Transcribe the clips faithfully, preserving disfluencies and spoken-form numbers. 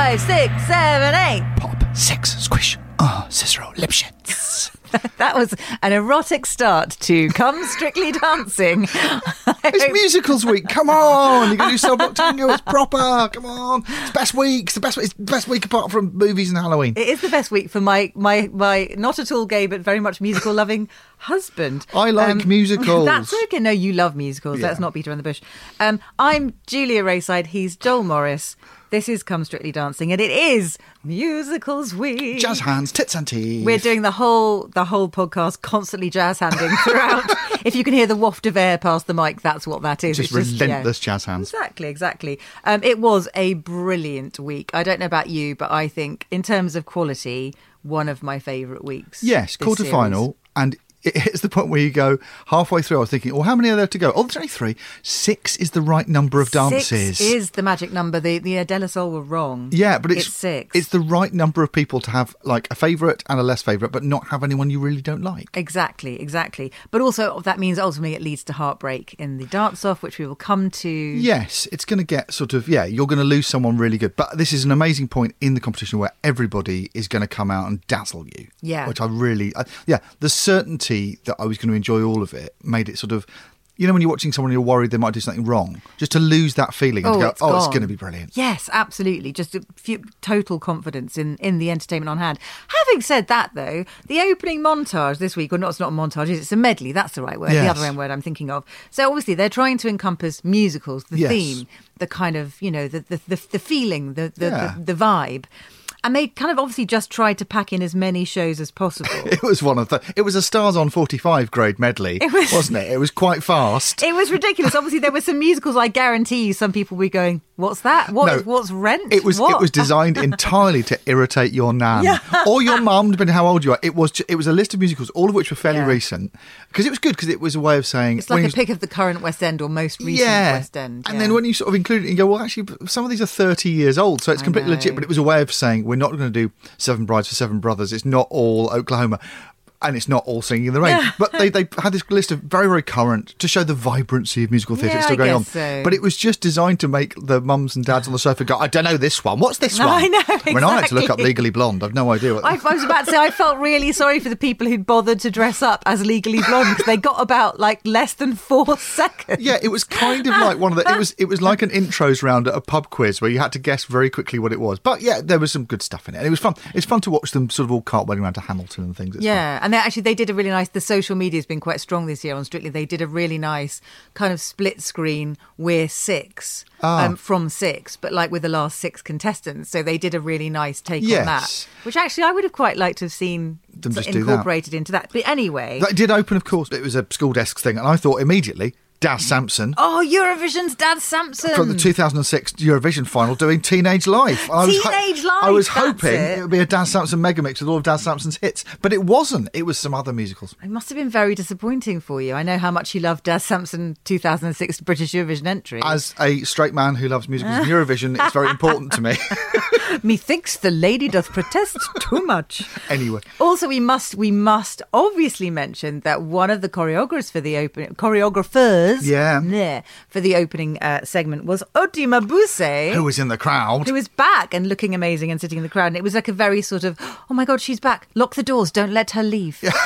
five, six, seven, eight. Pop, six, squish. Ah, uh, Cicero Lipschitz. That was an erotic start to Come Strictly Dancing. It's musicals week. Come on, you're going to do Cell Block Tango. It's proper. Come on, it's best week. It's the best. It's the best week apart from movies and Halloween. It is the best week for my my my not at all gay but very much musical loving husband. I like um, musicals. That's okay. No, you love musicals. Yeah. Let's not beat around the bush. Um, I'm Julia Rayside. He's Joel Morris. This is Come Strictly Dancing, and it is Musicals Week. Jazz hands, tits and teeth. We're doing the whole the whole podcast constantly jazz handing throughout. If you can hear the waft of air past the mic, that's what that is. Just it's relentless just, yeah. jazz hands. Exactly, exactly. Um, it was a brilliant week. I don't know about you, but I think in terms of quality, one of my favourite weeks. Yes, quarterfinal, and it hits the point where you go halfway through. I was thinking, well, how many are there to go? Oh, there's only three. Six is the right number of dances. Six is the magic number. The the De La Soul were wrong. Yeah, but it's, it's six. It's the right number of people to have like a favourite and a less favourite, but not have anyone you really don't like. Exactly, exactly. But also that means ultimately it leads to heartbreak in the dance-off, which we will come to. Yes, it's going to get sort of, yeah, you're going to lose someone really good. But this is an amazing point in the competition where everybody is going to come out and dazzle you. Yeah. Which I really, I, yeah, the certainty that I was going to enjoy all of it made it sort of, you know, when you're watching someone and you're worried they might do something wrong, just to lose that feeling and oh, to go, it's oh, gone. It's going to be brilliant. Yes, absolutely. Just a few, total confidence in, in the entertainment on hand. Having said that, though, the opening montage this week, or not, it's not a montage, it's a medley, that's the right word, yes. the other word I'm thinking of. So obviously they're trying to encompass musicals, the yes. theme, the kind of, you know, the the, the, the feeling, the the, yeah. the the vibe. And they kind of obviously just tried to pack in as many shows as possible. It was one of the... It was a Stars on forty-five grade medley, it was, wasn't it? It was quite fast. It was ridiculous. Obviously, there were some musicals, I guarantee you, some people were going, what's that? What, no, what's Rent? It was what? It was designed entirely to irritate your nan. Yeah. Or your mum, depending how old you are. It was it was a list of musicals, all of which were fairly yeah. recent. Because it was good, because it was a way of saying... It's like a was, pick of the current West End or most recent yeah. West End. Yeah. And then when you sort of include it, you go, well, actually, some of these are thirty years old, so it's completely legit. But it was a way of saying, we're not going to do Seven Brides for Seven Brothers. It's not all Oklahoma. And it's not all Singing in the Rain. But they, they had this list of very, very current to show the vibrancy of musical theatre yeah, still I going guess on. So. But it was just designed to make the mums and dads on the sofa go, I don't know this one. What's this one? I know, exactly. When I had to look up Legally Blonde, I've no idea what I, I was about to say, I felt really sorry for the people who'd bothered to dress up as Legally Blonde because they got about like less than four seconds. Yeah, it was kind of like one of the, it was it was like an intros round at a pub quiz where you had to guess very quickly what it was. But yeah, there was some good stuff in it. And it was fun. It's fun to watch them sort of all cartwheeling around to Hamilton and things. It's yeah, fun. and they actually, they did a really nice, the social media has been quite strong this year on Strictly. They did a really nice kind of split screen, we're six, ah. um, from six, but like with the last six contestants. So they did a really nice take yes. on that, which actually I would have quite liked to have seen them just incorporated do that. into that. But anyway. That did open, of course. It was a school desks thing. And I thought immediately, Daz Sampson. Oh, Eurovision's Daz Sampson. From the two thousand six Eurovision final doing Teenage Life. I was Teenage ho- Life, I was that's hoping it. it would be a Daz Sampson megamix with all of Daz Sampson's hits. But it wasn't. It was some other musicals. It must have been very disappointing for you. I know how much you loved Daz Sampson two thousand six British Eurovision entry. As a straight man who loves musicals and Eurovision, it's very important to me. Methinks the lady doth protest too much. Anyway. Also, we must we must obviously mention that one of the choreographers for the open choreographers, yeah, yeah for the opening uh, segment was Oti Mabuse, who was in the crowd, who was back and looking amazing and sitting in the crowd. And it was like a very sort of, oh my God, she's back. Lock the doors. Don't let her leave. Yeah.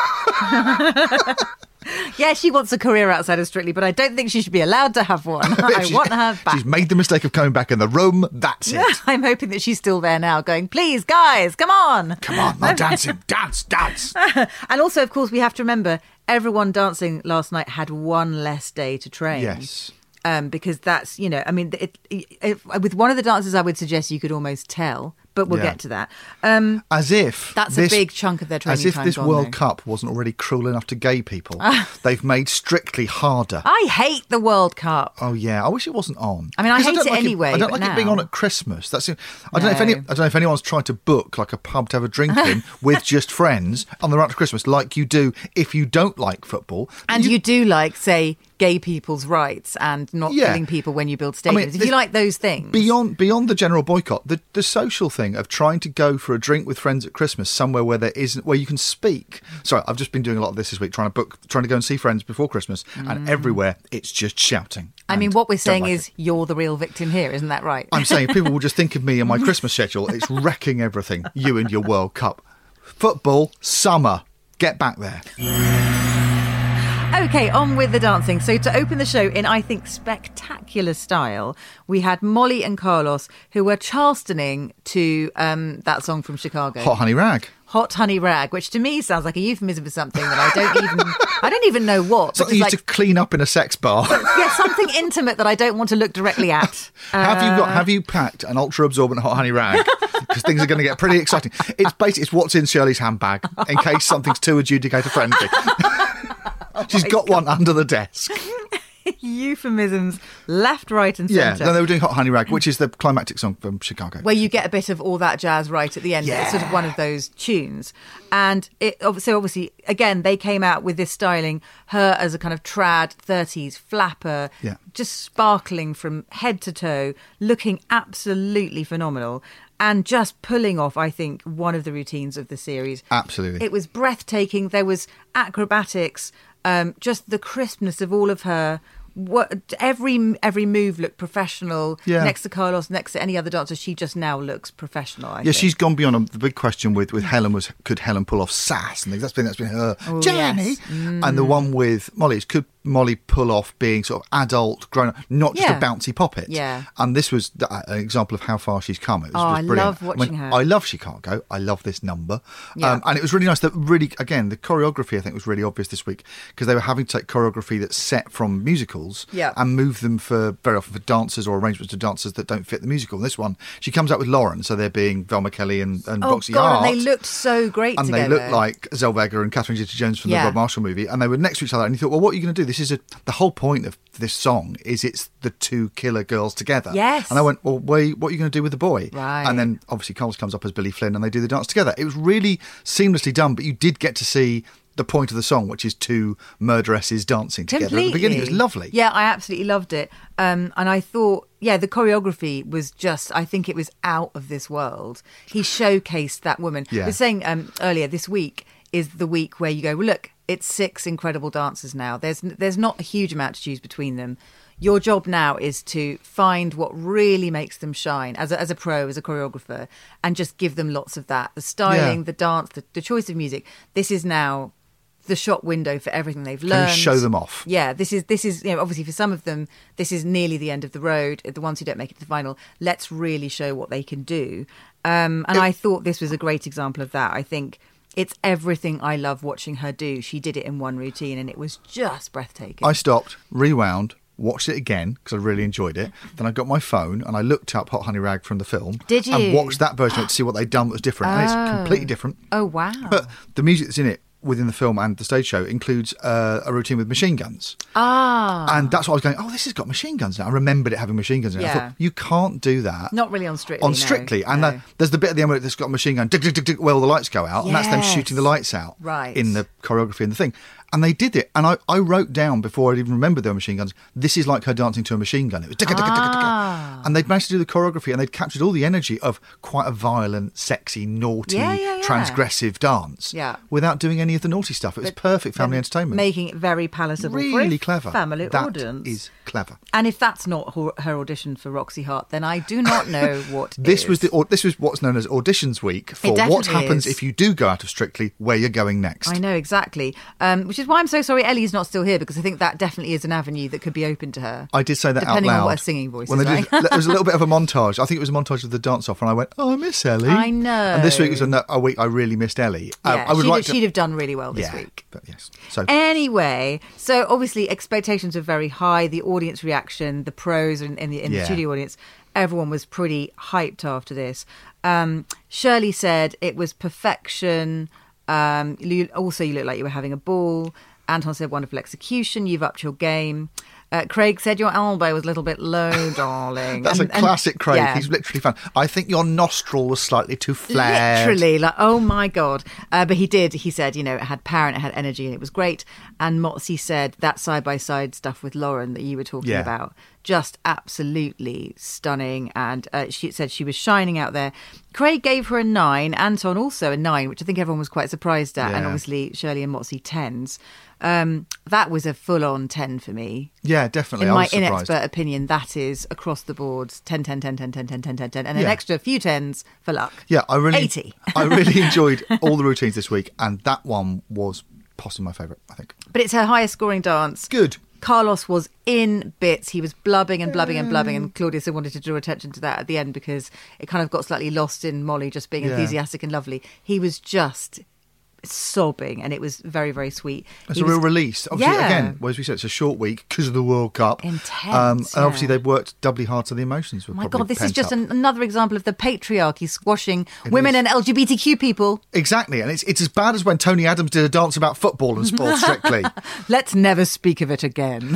Yeah, she wants a career outside of Strictly, but I don't think she should be allowed to have one. I want her back. She's made the mistake of coming back in the room. That's it. I'm hoping that she's still there now going, please, guys, come on. Come on, no dancing. Dance, dance. And also, of course, we have to remember, everyone dancing last night had one less day to train. Yes. Um, because that's, you know, I mean, it, it, it, with one of the dances, I would suggest you could almost tell. But we'll yeah. get to that. Um, as if that's this, a big chunk of their training As if time this gone, World though. Cup wasn't already cruel enough to gay people. They've made Strictly harder. I hate the World Cup. Oh yeah, I wish it wasn't on. I mean, I hate I it like anyway. It, I don't but like now... it being on at Christmas. That's. I don't no. know if any. I don't know if anyone's tried to book like a pub to have a drink in with just friends on the run to Christmas, like you do if you don't like football. And you, you do like, say, gay people's rights and not yeah. killing people when you build stadiums. I mean, if you like those things. Beyond beyond the general boycott, the, the social thing of trying to go for a drink with friends at Christmas somewhere where there isn't, where you can speak. Sorry, I've just been doing a lot of this this week, trying to book, trying to go and see friends before Christmas, mm. and everywhere it's just shouting. I mean, what we're saying like is it. you're the real victim here, isn't that right? I'm saying people will just think of me and my Christmas schedule. It's wrecking everything. You and your World Cup. Football, summer. Get back there. OK, on with the dancing. So to open the show in, I think, spectacular style, we had Molly and Carlos, who were charlestoning to um, that song from Chicago. Hot Honey Rag. Hot Honey Rag, which to me sounds like a euphemism for something that I don't even I don't even know what. Something you like, used to clean up in a sex bar. Yeah, something intimate that I don't want to look directly at. have uh, you got? Have you packed an ultra absorbent Hot Honey Rag? Because things are going to get pretty exciting. It's basically it's what's in Shirley's handbag in case something's too adjudicator friendly. Oh She's got God. one under the desk. Euphemisms left, right and yeah, centre. no, they were doing Hot Honey Rag, which is the climactic song from Chicago. Where you get a bit of all that jazz right at the end. Yeah. It's sort of one of those tunes. And it, so obviously, again, they came out with this styling, her as a kind of trad thirties flapper, yeah. just sparkling from head to toe, looking absolutely phenomenal. And just pulling off, I think, one of the routines of the series. Absolutely. It was breathtaking. There was acrobatics, um, just the crispness of all of her. What every every move looked professional. Yeah. Next to Carlos, next to any other dancer, she just now looks professional. I yeah, think. she's gone beyond. Um, the big question with, with Helen was, could Helen pull off sass? And that's been that's been her Oh, journey. yes. Mm. And the one with Molly is, could Molly pull off being sort of adult, grown up, not just Yeah. a bouncy poppet? Yeah. And this was th- an example of how far she's come. It was, Oh, was I brilliant. love watching I mean, her. I love Chicago. I love this number. Yeah. Um, and it was really nice that really, again, the choreography I think was really obvious this week because they were having to take choreography that's set from musicals Yeah. and move them for very often for dancers or arrangements to dancers that don't fit the musical. And this one, she comes out with Lauren, so they're being Velma Kelly and, and Oh Roxy God, Hart. and they looked so great and together. they looked like Zellweger and Catherine Zeta-Jones from Yeah. the Rob Marshall movie, and they were next to each other. And you thought, well, what are you going to do? This is a the whole point of this song is it's the two killer girls together. Yes. And I went, well, wait, what are you going to do with the boy? Right. And then obviously Coles comes up as Billy Flynn, and they do the dance together. It was really seamlessly done, but you did get to see the point of the song, which is two murderesses dancing together Completely. at the beginning. It was lovely. Yeah, I absolutely loved it. Um, and I thought, yeah, the choreography was just, I think it was out of this world. He showcased that woman. Yeah. I was saying um, earlier, this week is the week where you go, well, look, it's six incredible dancers now. There's there's not a huge amount to choose between them. Your job now is to find what really makes them shine as a, as a pro, as a choreographer, and just give them lots of that. The styling, Yeah. the dance, the, the choice of music. This is now the shop window for everything they've Can learned. you show them off? Yeah, this is this is you know obviously for some of them this is nearly the end of the road. The ones who don't make it to the final, let's really show what they can do. Um, and It- I thought this was a great example of that. I think it's everything I love watching her do. She did it in one routine, and it was just breathtaking. I stopped, rewound, watched it again because I really enjoyed it. Then I got my phone and I looked up Hot Honey Rag from the film. Did you? And watched that version of it to see what they'd done that was different. And it's completely different. Oh wow! But the music that's in it within the film and the stage show includes uh, a routine with machine guns. Ah, And that's what I was going, oh, this has got machine guns now. I remembered it having machine guns in it. I Yeah. thought, you can't do that. not really on Strictly. on no, Strictly. And no. the, there's the bit at the end where it's got a machine gun, dick, dick, dick, dick, where all the lights go out. And that's them Yes. shooting the lights out Right. in the choreography and the thing. And they did it. And I, I wrote down before I'd even remembered there were machine guns, this is like her dancing to a machine gun. It was ticka, ticka, ticka, ticka. Ah. And they'd managed to do the choreography and they'd captured all the energy of quite a violent, sexy, naughty, Yeah, yeah, yeah. transgressive dance Yeah. without doing any of the naughty stuff. It was But perfect family then entertainment. making it very palatable, for really a clever. family That audience. is clever. And if that's not her, her audition for Roxy Hart, then I do not know what This is. was the au- this was what's known as auditions week for what definitely happens is. if you do go out of Strictly, where you're going next. I know, exactly. Um, which is why I'm so sorry Ellie's not still here, because I think that definitely is an avenue that could be open to her. I did say that Depending out loud. on what her singing voice when is they did, like. there was a little bit of a montage. I think it was a montage of the dance off, and I went, "Oh, I miss Ellie." I know. And this week was a, no- a week I really missed Ellie. Um, Yeah, I would she'd, like she'd to. have done really well this yeah, week. but yes. So Anyway, so obviously expectations were very high. The audience reaction, the pros in, in the in Yeah. the studio audience, everyone was pretty hyped after this. Um, Shirley said it was perfection. Um, you, also, you look like you were having a ball. Anton said wonderful execution. You've upped your game. Uh, Craig said your elbow was a little bit low, darling. that's And- a and- classic Craig. yeah. He's literally fun. I think your nostril was slightly too flared. Literally, like, oh my God. Uh, but he did, he said, you know, it had power and it had energy and it was great. And Motzi said that side by side stuff with Lauren that you were talking Yeah. about, just absolutely stunning. And uh, she said she was shining out there. Craig gave her a nine, Anton also a nine, which I think everyone was quite surprised at. And Yeah. obviously Shirley and Motzi tens. Um, that was a full on ten for me. Yeah, Yeah, definitely. In I my was surprised. inexpert opinion, that is across the board ten, ten, ten, ten, ten, ten, ten, ten, ten, and an Yeah. extra few tens for luck. Yeah, I really, eighty. I really enjoyed all the routines this week, and that one was possibly my favourite, I think. But it's her highest scoring dance. Good. Carlos was in bits. He was blubbing and blubbing and blubbing, and Claudia still wanted to draw attention to that at the end because it kind of got slightly lost in Molly just being Yeah. enthusiastic and lovely. He was just sobbing, and it was very, very sweet. It's He a was- real release. Obviously, Yeah. again, well, as we said, it's a short week because of the World Cup. Intense, Um, and obviously, yeah. they've worked doubly hard, so the emotions were Oh my probably God, this is pent just up. an, another example of the patriarchy squashing It women is. and L G B T Q people. Exactly, and it's it's as bad as when Tony Adams did a dance about football and Sports Strictly. Let's never speak of it again.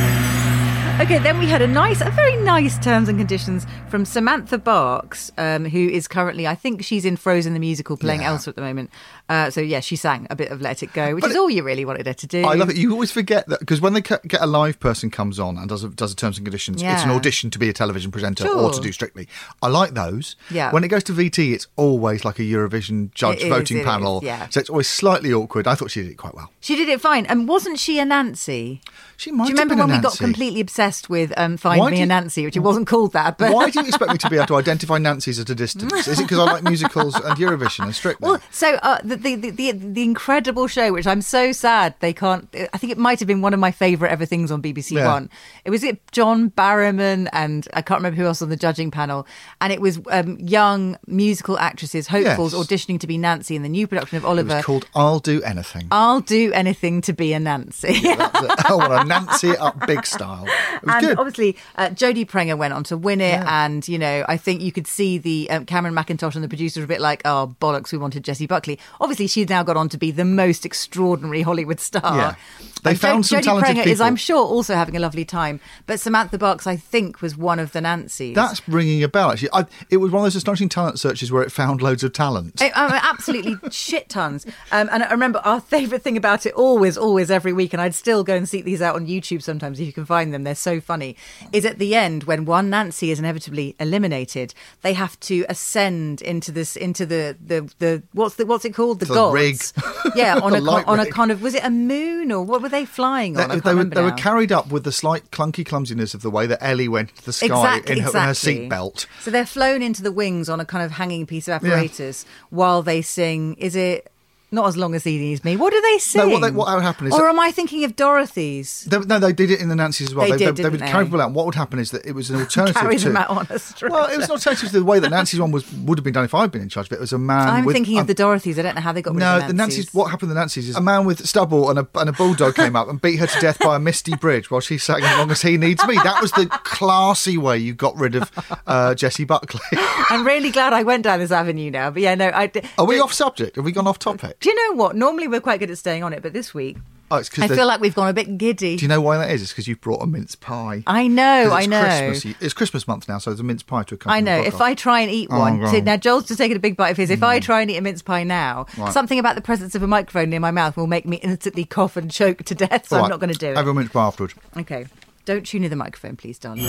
Okay, then we had a nice, a very nice terms and conditions from Samantha Barks, um, who is currently, I think she's in Frozen the musical, playing Yeah. Elsa at the moment. Uh, so yeah, she sang a bit of Let It Go, which But is it- all you really wanted her to do. I love it. You always forget that because when they ca- get a live person comes on and does a, does a terms and conditions, it's an Yeah. audition to be a television presenter or to Sure. do Strictly. I like those. Yeah. When it goes to V T, it's always like a Eurovision judge It is, voting it panel. is, yeah. So it's always slightly awkward. I thought she did it quite well. She did it fine. And wasn't she a Nancy? She might Do you have remember been when a we got Nancy. completely obsessed with um, Find Why Me do a you- Nancy, which it wasn't called that? But Why do you expect me to be able to identify Nancy's at a distance? Is it because I like musicals and Eurovision and Strictly? Well, so uh, the, the the the the incredible show, which I'm so sad they can't. I think it might have been one of my favourite ever things on B B C Yeah. One. It was it John Barrowman and I can't remember who else on the judging panel, and it was um, young musical actresses, hopefuls, Yes. auditioning to be Nancy in the new production of it Oliver. was called I'll Do Anything. I'll do anything to be a Nancy. That's it. I want to Nancy it up big style. It was And good. obviously, uh, Jodie Prenger went on to win it. Yeah. And, you know, I think you could see the um, Cameron McIntosh and the producers were a bit like, oh, bollocks, we wanted Jessie Buckley. Obviously, she's now got on to be the most extraordinary Hollywood star. Yeah. They And found some Jodie talented Prenger is, people. I'm sure, also having a lovely time. But Samantha Barks, I think, was one of the Nancys. That's ringing a bell, actually. I, it was one of those astonishing talent searches where it found loads of talent. I- I mean, absolutely shit tons. Um, and I remember our favourite thing about it always, always every week, and I'd still go and seek these out on YouTube sometimes if you can find them. They're so funny. Is at the end when one Nancy is inevitably eliminated, they have to ascend into this, into the the, the what's the what's it called, the The gods? rig. Yeah, on The a con- light on a rig. kind of was it a moon or what were they flying on? I They, can't they were, remember they were now. carried up with the slight clunky clumsiness of the way that Ellie went to the sky Exactly, in her, in her exactly. seatbelt. So they're flown into the wings on a kind of hanging piece of apparatus while they sing. Is it Not As Long As He Needs Me? What do they sing? No, what, they, what would happen is... Or am I thinking of Dorothy's? They, no, they did it in the Nancy's as well. They did, they, didn't would they? carry people out. What would happen is that it was an alternative Carry to... them out on a stretcher. Well, it was an alternative to the way that Nancy's one was would have been done if I'd been in charge of it. It was a man I'm with... thinking um, of the Dorothy's. I don't know how they got rid No, of the Nancy's. What happened to the Nancy's is a man with stubble and a, and a bulldog came up and beat her to death by a misty bridge while she sang As Long As He Needs Me. That was the classy way you got rid of uh, Jessie Buckley. I'm really glad I went down this avenue now. But yeah, no, I. d- Are we do- off subject? Have we gone off topic? Do you know what? Normally we're quite good at staying on it, but this week Oh, it's 'cause I there's- feel like we've gone a bit giddy. Do you know why that is? It's because you've brought a mince pie. I know, 'Cause I it's know. Christmas. It's Christmas month now, so there's a mince pie to accompany I know. the If podcast. I try and eat Oh, one, God. so now Joel's just taking a big bite of his. If I try and eat a mince pie now, Right. something about the presence of a microphone near my mouth will make me instantly cough and choke to death. So All I'm right, not going to do it. Have a mince pie afterwards. Okay. Don't chew near the microphone, please, darling.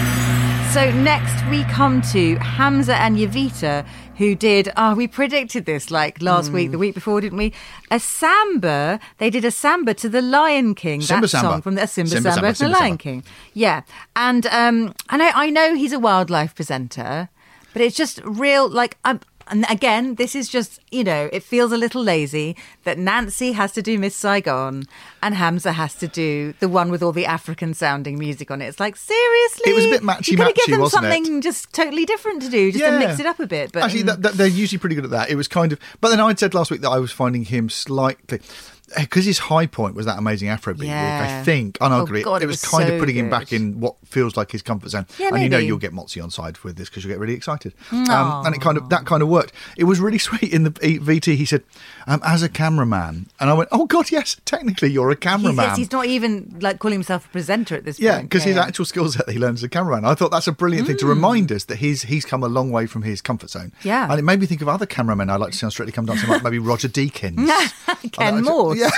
So next we come to Hamza and Yavita, who did, ah, we predicted this like last week, the week before, didn't we? A samba. They did a samba to the Lion King. Simba that Samba. song from the uh, Simba, Simba Samba, Samba, from Simba the Lion Samba. King. Yeah. And um, I know, I know he's a wildlife presenter, but it's just real, like, I'm, and again, this is just, you know, it feels a little lazy that Nancy has to do Miss Saigon and Hamza has to do the one with all the African sounding music on it. It's like, seriously? It was a bit matchy-matchy, You could have given them wasn't it? something just totally different to do, just to Yeah. mix it up a bit. But Actually, mm, that, that, they're usually pretty good at that. It was kind of... But then I'd said last week that I was finding him slightly... Because his high point was that amazing Afrobeat week, Yeah. I think, unarguably, Oh, God, it, it was, was kind so of putting him back good. in what feels like his comfort zone. Yeah, and you know maybe. you'll get Motzi on side with this because you'll get really excited. Um, and it kind of that kind of worked. It was really sweet in the V T. He said, um, as a cameraman. And I went, oh, God, yes, technically you're a he's, cameraman. he's not even like calling himself a presenter at this Yeah, point. because his yeah. actual skill set that he learns as a cameraman. I thought that's a brilliant thing to remind us that he's he's come a long way from his comfort zone. Yeah. And it made me think of other cameramen I'd like to see on Strictly Come Dancing, like maybe Roger Deakins. Ken I- I- Morse. Yeah.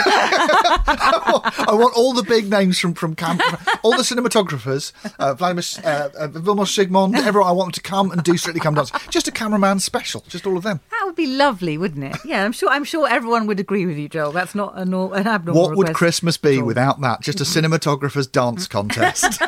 I want all the big names from from camp, all the cinematographers, uh, Vladimir, uh, uh, Vilmos Sigmund, everyone. I want them to come and do Strictly Come Dancing. Just a cameraman special, just all of them. That would be lovely, wouldn't it? Yeah, I'm sure. I'm sure everyone would agree with you, Joel. That's not a nor- an abnormal. What would request. Christmas be without that? Just a cinematographer's dance contest.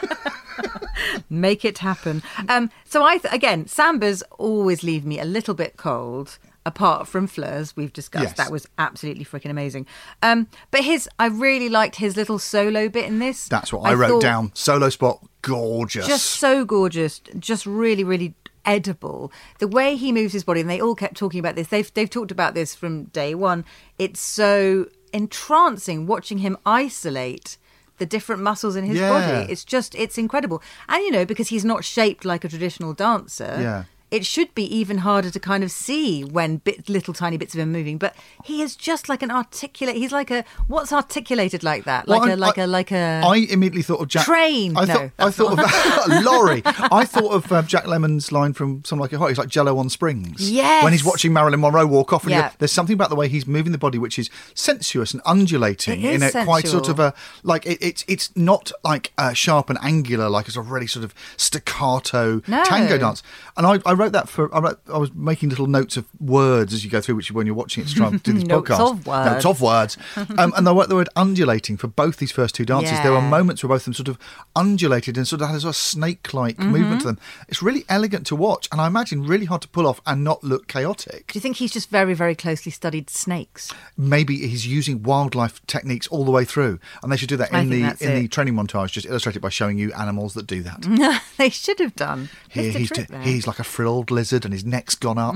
Make it happen. Um, so I th- again, sambas always leave me a little bit cold. Apart from Fleurs, we've discussed Yes. that was absolutely freaking amazing. Um, but his, I really liked his little solo bit in this. That's what I, I wrote thought, down. Solo spot, gorgeous. Just so gorgeous, just really, really edible. The way he moves his body, and they all kept talking about this. They've they've talked about this from day one. It's so entrancing watching him isolate the different muscles in his Yeah. body. It's just, it's incredible. And, you know, because he's not shaped like a traditional dancer, Yeah. it should be even harder to kind of see when bit, little tiny bits of him moving. But he is just like an articulate. He's like a what's articulated like that, like Well, a I- like I- a like a. I immediately thought of Jack. Train. I No, thought, I that's thought of Laurie. I thought of uh, Jack Lemmon's line from Some Like It Hot. He's like Jello on springs. Yes. When he's watching Marilyn Monroe walk off, and Yeah. you- there's something about the way he's moving the body which is sensuous and undulating It in is a quite sensual. sort of a like it, it's it's not like uh, sharp and angular like it's a really sort of staccato No. tango dance. And I, I wrote that for I, wrote, I was making little notes of words as you go through, which when you're watching it to try and do this Notes podcast. of words. Notes of words. Um, and the, word- the word undulating for both these first two dances. There were Yeah. moments where both of them sort of undulated and sort of had a sort of snake-like Mm-hmm. movement to them. It's really elegant to watch, and I imagine really hard to pull off and not look chaotic. Do you think he's just very, very closely studied snakes? Maybe he's using wildlife techniques all the way through, and they should do that I in think the that's in the it. training montage. Just illustrate it by showing you animals that do that. They should have done. Here Missed a he's trick do- there. he's like a frilled lizard, and his neck's gone up.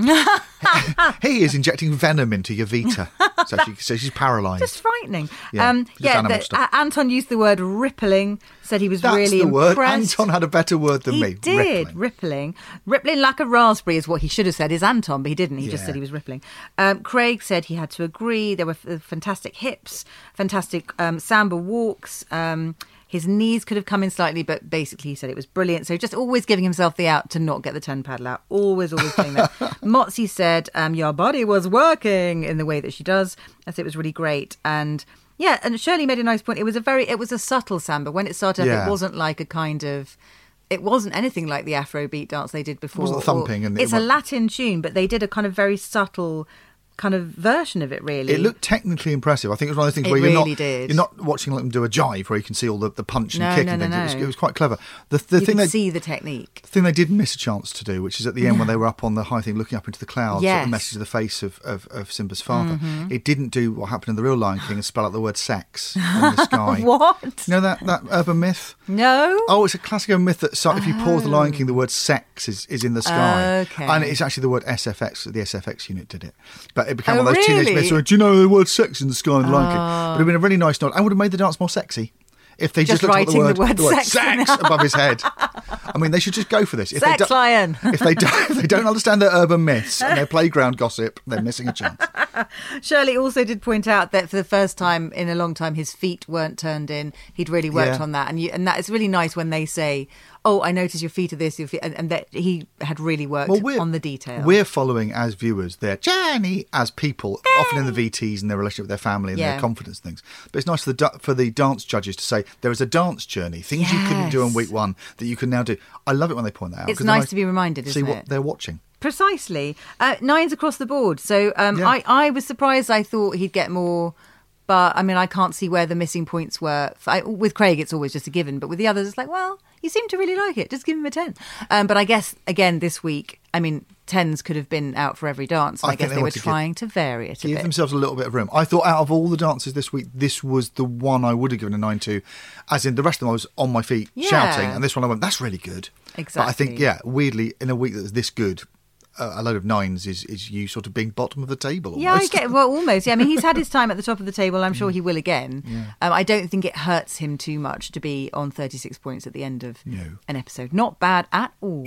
He is injecting venom into your Vita, so, she, so she's paralysed. Just frightening. Yeah, um, just yeah animal the- stuff. A- Anton used the word rippling, said he was That's really the word. impressed. Anton had a better word than he me. did. Rippling. Rippling. Rippling like a raspberry is what he should have said is Anton, but he didn't. He just Yeah. said he was rippling. Um, Craig said he had to agree. There were f- fantastic hips, fantastic um, samba walks. Um, his knees could have come in slightly, but basically he said it was brilliant. So just always giving himself the out to not get the ten paddle out. Always, always doing that. Motzi said, um, your body was working in the way that she does. I said it was really great. And yeah, and Shirley made a nice point. It was a very, it was a subtle samba. When it started up, Yeah. it wasn't like a kind of... It wasn't anything like the Afrobeat dance they did before. wasn't thumping and it it's a wa- Latin tune, but they did a kind of very subtle kind of version of it, really. It looked technically impressive. I think it was one of those things It where you're really not did. you're not watching them do a jive where you can see all the, the punch and No, kick no, and no, things. It, was, no. it was quite clever. The the you thing could they see the technique. thing they did miss a chance to do, which is at the end when they were up on the high thing looking up into the clouds at Yes. the message of the face of, of, of Simba's father. Mm-hmm. It didn't do what happened in the real Lion King and spell out the word sex in the sky. What? You know that, that urban myth? No? Oh, it's a classic urban myth that so, if you pause the Lion King, the word sex is, is in the sky. Okay. And it's actually the word S F X, the S F X unit did it. But it became Oh, one of those teenage really? myths where, do you know the word sex in the sky in the Lion King? But it would have been a really nice nod. I would have made the dance more sexy. If they just, Just looked at the writing word, the word sex sex above his head. I mean, they should just go for this. If Sex they do, lion. if they don't, if they don't understand their urban myths and their playground gossip, they're missing a chance. Shirley also did point out that for the first time in a long time, his feet weren't turned in. He'd really worked Yeah. on that. And you, and that is really nice when they say, oh, I noticed your feet are this, your feet, and, and that he had really worked Well, we're, on the detail. We're following as viewers their journey as people, often in the V Ts and their relationship with their family and Yeah. their confidence things. But it's nice for the da- for the dance judges to say there is a dance journey, things you couldn't do in Yes. week one that you can now do. I love it when they point that out. It's 'cause then nice I to be reminded, see isn't what it? they're watching. Precisely. Uh, nines across the board. So um, Yeah. I, I was surprised. I thought he'd get more, but I mean, I can't see where the missing points were. I, with Craig, it's always just a given, but with the others, it's like, well, you seem to really like it. Just give him a ten. Um, but I guess, again, this week, I mean, tens could have been out for every dance. And I I, think guess they they, were want to give- trying to vary it a Give bit. themselves a little bit of room. I thought out of all the dances this week, this was the one I would have given a nine to. As in, the rest of them I was on my feet Yeah. shouting, and this one I went, that's really good. But I think, Exactly. yeah, weirdly, in a week that's this good, uh, a load of nines is, is you sort of being bottom of the table almost. Yeah, I get well, almost. Yeah, I mean, he's had his time at the top of the table. I'm sure he will again. Um, I don't think it hurts him too much to be on thirty-six points at the end of No. an episode. Not bad at all.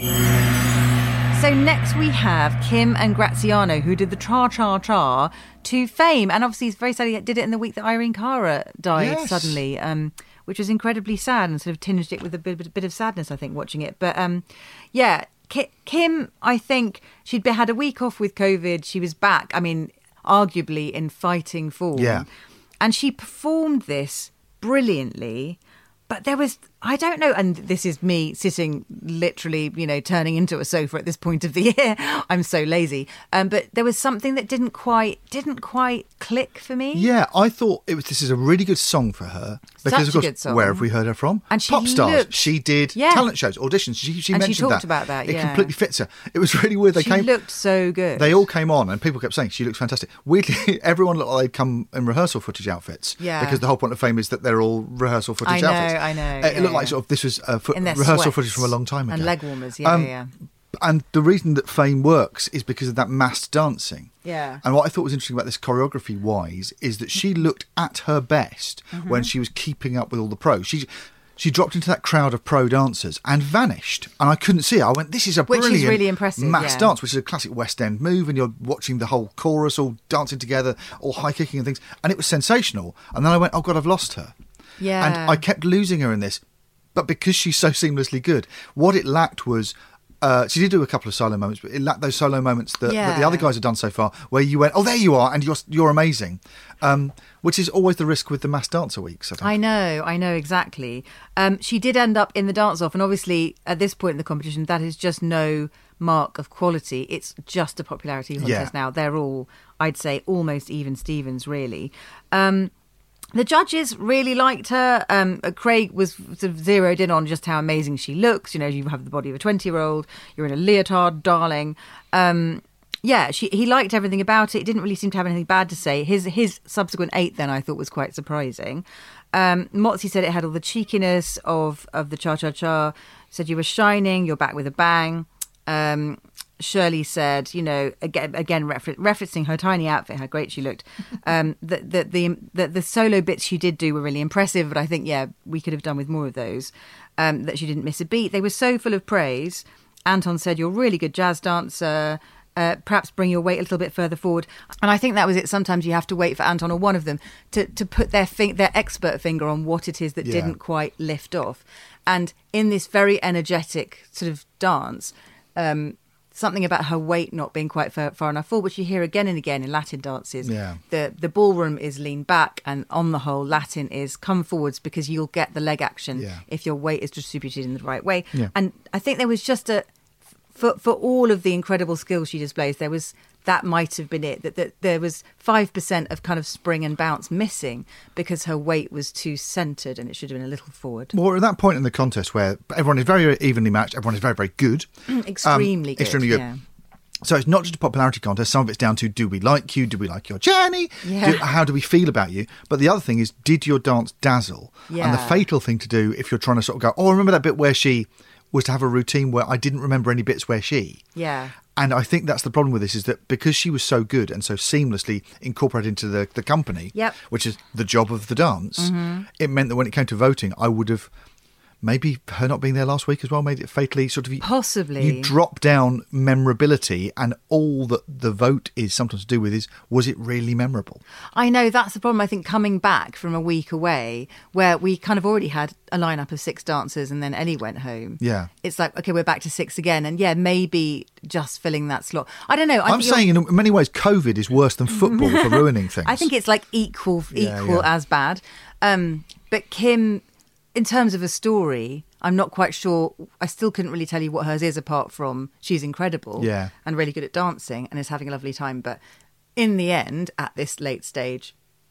So next we have Kim and Graziano, who did the Cha Cha Cha to fame, and obviously he's very sad he did it in the week that Irene Cara died Yes. suddenly, um, which was incredibly sad and sort of tinged it with a bit, bit of sadness, I think, watching it. But um, yeah, Ki- Kim, I think she'd be, had a week off with COVID. She was back. I mean, arguably in fighting form. Yeah. and she performed this brilliantly. But there was, I don't know, and this is me sitting literally, you know, turning into a sofa at this point of the year. I'm so lazy. Um, but there was something that didn't quite, didn't quite click for me. Yeah, I thought it was. This is a really good song for her. Because, Such of course, a good song. where have we heard her from? And she Pop stars. looked- She did Yeah. talent shows, auditions. She, she And she mentioned talked that. about that, It yeah. completely fits her. It was really weird. They She came. looked so good. They all came on, and people kept saying she looks fantastic. Weirdly, everyone looked like they'd come in rehearsal footage outfits. Yeah. Because the whole point of Fame is that they're all rehearsal footage I know, outfits. I know, Uh, yeah, it looked like yeah. sort of this was uh, fo- In their rehearsal sweats footage from a long time ago. and leg warmers, yeah, Um, yeah. And the reason that Fame works is because of that massed dancing. Yeah. And what I thought was interesting about this choreography wise is that she looked at her best Mm-hmm. when she was keeping up with all the pros. She she dropped into that crowd of pro dancers and vanished. And I couldn't see her. I went, this is a Which is brilliant really impressive, mass yeah. dance, which is a classic West End move. And you're watching the whole chorus all dancing together, all high kicking and things. And it was sensational. And then I went, oh God, I've lost her. Yeah. And I kept losing her in this. But because she's so seamlessly good, what it lacked was... Uh, she did do a couple of solo moments, but it lacked those solo moments that, that the Yeah. other guys have done so far, where you went, "Oh, there you are," and you're you're amazing, um, which is always the risk with the Mass Dancer weeks. I think. I know, I know exactly. Um, she did end up in the dance-off, and obviously at this point in the competition, that is just no mark of quality. It's just a popularity contest Yeah. now. They're all, I'd say, almost even Stevens, really. Um, the judges really liked her. Um, Craig was sort of zeroed in on just how amazing she looks. You know, you have the body of a twenty-year-old. You're in a leotard, darling. Um, yeah, she, he liked everything about it. He didn't really seem to have anything bad to say. His his subsequent eight, then, I thought was quite surprising. Um, Motzi said it had all the cheekiness of, of the cha-cha-cha. Said you were shining, you're back with a bang. Um, Shirley said, you know, again, again refer- referencing her tiny outfit, how great she looked. Um, that the, the the the solo bits she did do were really impressive, but I think, yeah, we could have done with more of those. Um, that she didn't miss a beat. They were so full of praise. Anton said, "You're a really good jazz dancer. Uh, perhaps bring your weight a little bit further forward." And I think that was it. Sometimes you have to wait for Anton or one of them to to put their fin- their expert finger on what it is that Yeah. didn't quite lift off. And in this very energetic sort of dance. Um, Something about her weight not being quite far, far enough forward, which you hear again and again in Latin dances. Yeah. The the ballroom is lean back, and on the whole, Latin is come forwards because you'll get the leg action Yeah. if your weight is distributed in the right way. Yeah. And I think there was just a for for all of the incredible skills she displays, there was that might have been it. That, that there was five percent of kind of spring and bounce missing because her weight was too centred and it should have been a little forward. Well, we're at that point in the contest where everyone is very evenly matched, everyone is very, very good. Extremely Um, good. extremely good. Yeah. So it's not just a popularity contest. Some of it's down to, do we like you? Do we like your journey? Yeah. Do, how do we feel about you? But the other thing is, did your dance dazzle? And the Yeah. fatal thing to do if you're trying to sort of go, oh, remember that bit where she was to have a routine where I didn't remember any bits where she. Yeah. And I think that's the problem with this, is that because she was so good and so seamlessly incorporated into the, the company, Yep. which is the job of the dance, Mm-hmm. it meant that when it came to voting, I would have... Maybe her not being there last week as well made it fatally sort of... Possibly. You drop down memorability, and all that the vote is sometimes to do with is, was it really memorable? I know that's the problem. I think coming back from a week away where we kind of already had a lineup of six dancers and then Ellie went home. Yeah. It's like, okay, we're back to six again. And yeah, maybe just filling that slot. I don't know. I I'm think you're- saying in many ways COVID is worse than football for ruining things. I think it's like equal, Yeah, equal yeah. as bad. Um, but Kim, in terms of a story, I'm not quite sure. I still couldn't really tell you what hers is apart from she's incredible Yeah. and really good at dancing and is having a lovely time. But in the end, at this late stage,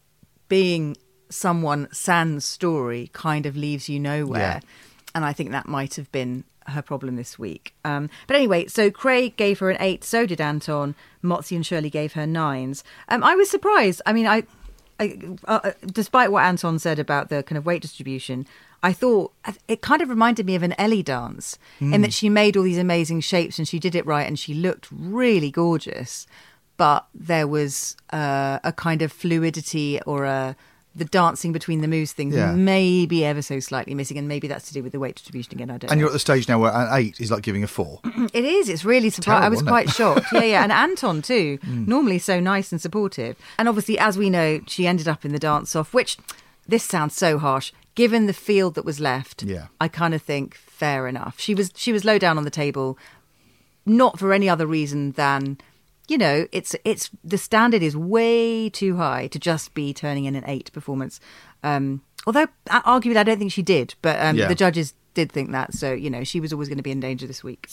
being someone sans story kind of leaves you nowhere. Yeah. And I think that might have been her problem this week. Um, but anyway, so Craig gave her an eight, so did Anton. Motzi and Shirley gave her nines. Um, I was surprised. I mean, I, I uh, despite what Anton said about the kind of weight distribution, I thought it kind of reminded me of an Ellie dance Mm. in that she made all these amazing shapes and she did it right and she looked really gorgeous. But there was uh, a kind of fluidity or a the dancing between the moves things Yeah. maybe ever so slightly missing, and maybe that's to do with the weight distribution again. I don't and know. you're at the stage now where an eight is like giving a four. It is. It's really surprising. I was Terrible, quite isn't it? shocked. Yeah, yeah. And Anton too. Normally so nice and supportive. And obviously, as we know, she ended up in the dance-off, which, this sounds so harsh, given the field that was left, Yeah. I kind of think fair enough. She was she was low down on the table, not for any other reason than you know, it's it's the standard is way too high to just be turning in an eight performance. Um, although, arguably, I don't think she did, but um, Yeah. the judges did think that. So, you know, she was always going to be in danger this week.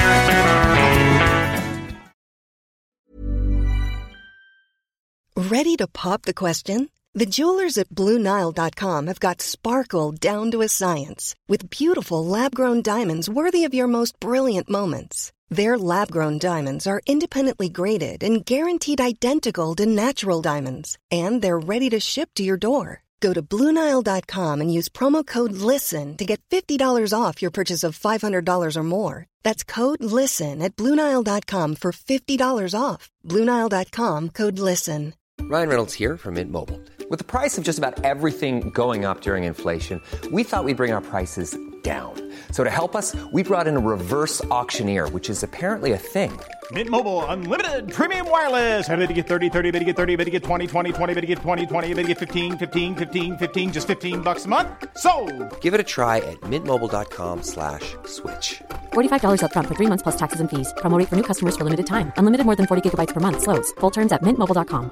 Ready to pop the question? The jewelers at Blue Nile dot com have got sparkle down to a science with beautiful lab-grown diamonds worthy of your most brilliant moments. Their lab-grown diamonds are independently graded and guaranteed identical to natural diamonds, and they're ready to ship to your door. Go to Blue Nile dot com and use promo code LISTEN to get fifty dollars off your purchase of five hundred dollars or more. That's code LISTEN at Blue Nile dot com for fifty dollars off. Blue Nile dot com, code LISTEN. Ryan Reynolds here from Mint Mobile. With the price of just about everything going up during inflation, we thought we'd bring our prices down. So to help us, we brought in a reverse auctioneer, which is apparently a thing. Mint Mobile Unlimited Premium Wireless. How to get thirty, thirty, how to get thirty, how to get twenty, twenty, twenty, how to get twenty, twenty, how to get fifteen, fifteen, fifteen, fifteen, just fifteen bucks a month? Sold! Give it a try at mintmobile.com slash switch. forty-five dollars up front for three months plus taxes and fees. Promo rate for new customers for limited time. Unlimited more than forty gigabytes per month. Slows full terms at mint mobile dot com.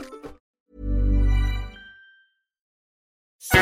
So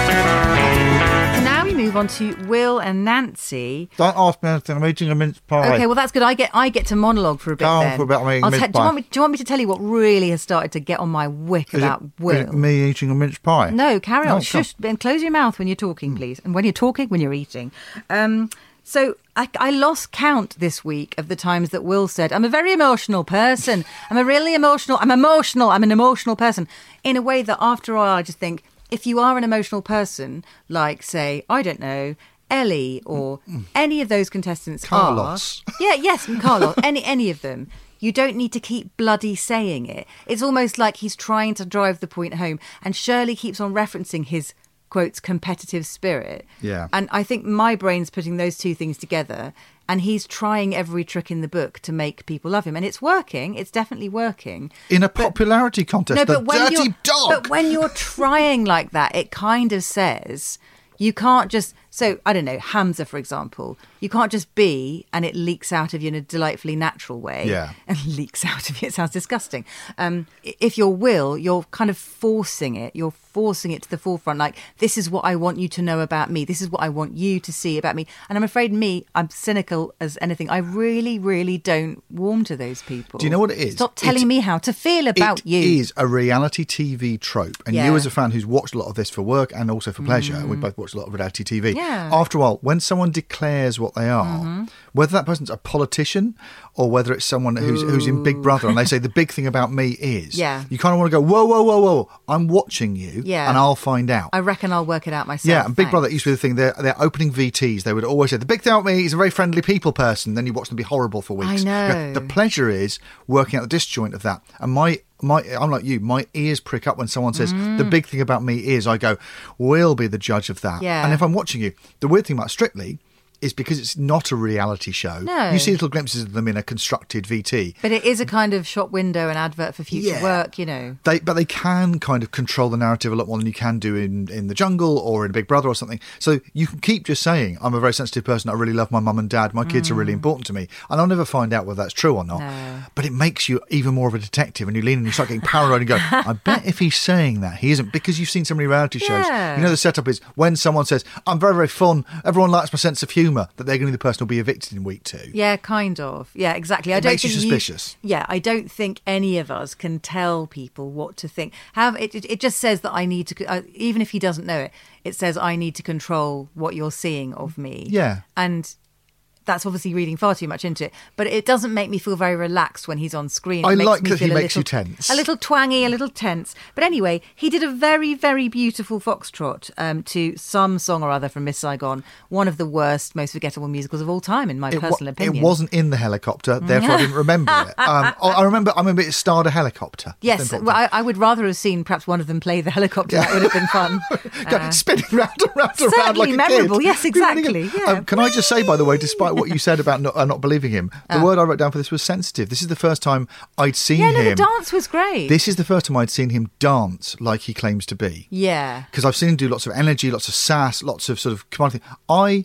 now we move on to Will and Nancy. Don't ask me anything. I'm eating a mince pie. Okay, well that's good. I get I get to monologue for a bit. Go on then. for a bit, I'm eating I'll mince te- do, you pie. want me, do you want me to tell you what really has started to get on my wick Is about it, Will? is it me eating a mince pie? No, carry on. No, Shush. And close your mouth when you're talking, please. And when you're talking, when you're eating. Um, so I, I lost count this week of the times that Will said, I'm a very emotional person. I'm a really emotional. I'm emotional. I'm an emotional person. In a way that after all, I just think, if you are an emotional person, like, say, I don't know, Ellie or any of those contestants Carlos. are... Yeah, yes, Carlos. any, any of them. You don't need to keep bloody saying it. It's almost like he's trying to drive the point home. And Shirley keeps on referencing his, quotes, competitive spirit. Yeah. And I think my brain's putting those two things together. And he's trying every trick in the book to make people love him. And it's working. It's definitely working. In a popularity contest, No, the but when dirty you're, dog. But when you're trying like that, it kind of says you can't just... So, I don't know, Hamza, for example, you can't just be and it leaks out of you in a delightfully natural way. Yeah. And leaks out of you. It sounds disgusting. Um, if you're Will, you're kind of forcing it. You're forcing it to the forefront. Like, this is what I want you to know about me. This is what I want you to see about me. And I'm afraid me, I'm cynical as anything. I really, really don't warm to those people. Do you know what it is? Stop telling It's- me how to feel about It you. is a reality T V trope. And Yeah. you as a fan who's watched a lot of this for work and also for pleasure, we both watch a lot of reality T V. Yeah. After a while, when someone declares what they are, Mm-hmm. whether that person's a politician or whether it's someone who's who's in Big Brother and they say the big thing about me is, Yeah. you kind of want to go, whoa, whoa, whoa, whoa, I'm watching you Yeah. and I'll find out. I reckon I'll work it out myself. Yeah, and Big Thanks. Brother used to be the thing. Their their opening V Ts, they would always say, "The big thing about me is a very friendly people person." Then you watch them be horrible for weeks. I know. The pleasure is working out the disjoint of that. And my my, I'm like you. My ears prick up when someone says, "The big thing about me is." I go, "We'll be the judge of that." Yeah. And if I'm watching you, the weird thing about Strictly is because it's not a reality show. No. You see little glimpses of them in a constructed V T. But it is a kind of shop window and advert for future Yeah. work, you know. They, but they can kind of control the narrative a lot more than you can do in, in The Jungle or in Big Brother or something. So you can keep just saying, I'm a very sensitive person. I really love my mum and dad. My kids are really important to me. And I'll never find out whether that's true or not. No. But it makes you even more of a detective and you lean and you start getting paranoid and go, I bet if he's saying that, he isn't. Because you've seen so many reality shows. Yeah. You know, the setup is when someone says, I'm very, very fun. Everyone likes my sense of humour. That they're going to be the person who'll be evicted in week two. Yeah, kind of. Yeah, exactly. I It don't makes you think suspicious. Yeah, I don't think any of us can tell people what to think. Have it? It, it just says that I need to. Uh, even if he doesn't know it, it says I need to control what you're seeing of me. Yeah. and that's obviously reading far too much into it. But it doesn't make me feel very relaxed when he's on screen. It I makes like me that he feel a makes little, you tense. a little twangy, a little tense. But anyway, he did a very, very beautiful foxtrot um, to some song or other from Miss Saigon, one of the worst, most forgettable musicals of all time, in my It, wa- personal opinion. it wasn't in the helicopter, therefore I didn't remember it. Um, I I remember. I remember it starred a helicopter. That's Yes, important. well, I, I would rather have seen perhaps one of them play the helicopter. That would have been fun. Go Uh, spinning round and round and round certainly like a memorable. kid. Yes, exactly. Yeah. Um, can I just say, by the way, despite what you said about not, uh, not believing him, the Uh. word I wrote down for this was sensitive. This is the first time I'd seen yeah, no, the him. dance was great. This is the first time I'd seen him dance like he claims to be. yeah. Because I've seen him do lots of energy, lots of sass, lots of sort of command thing. I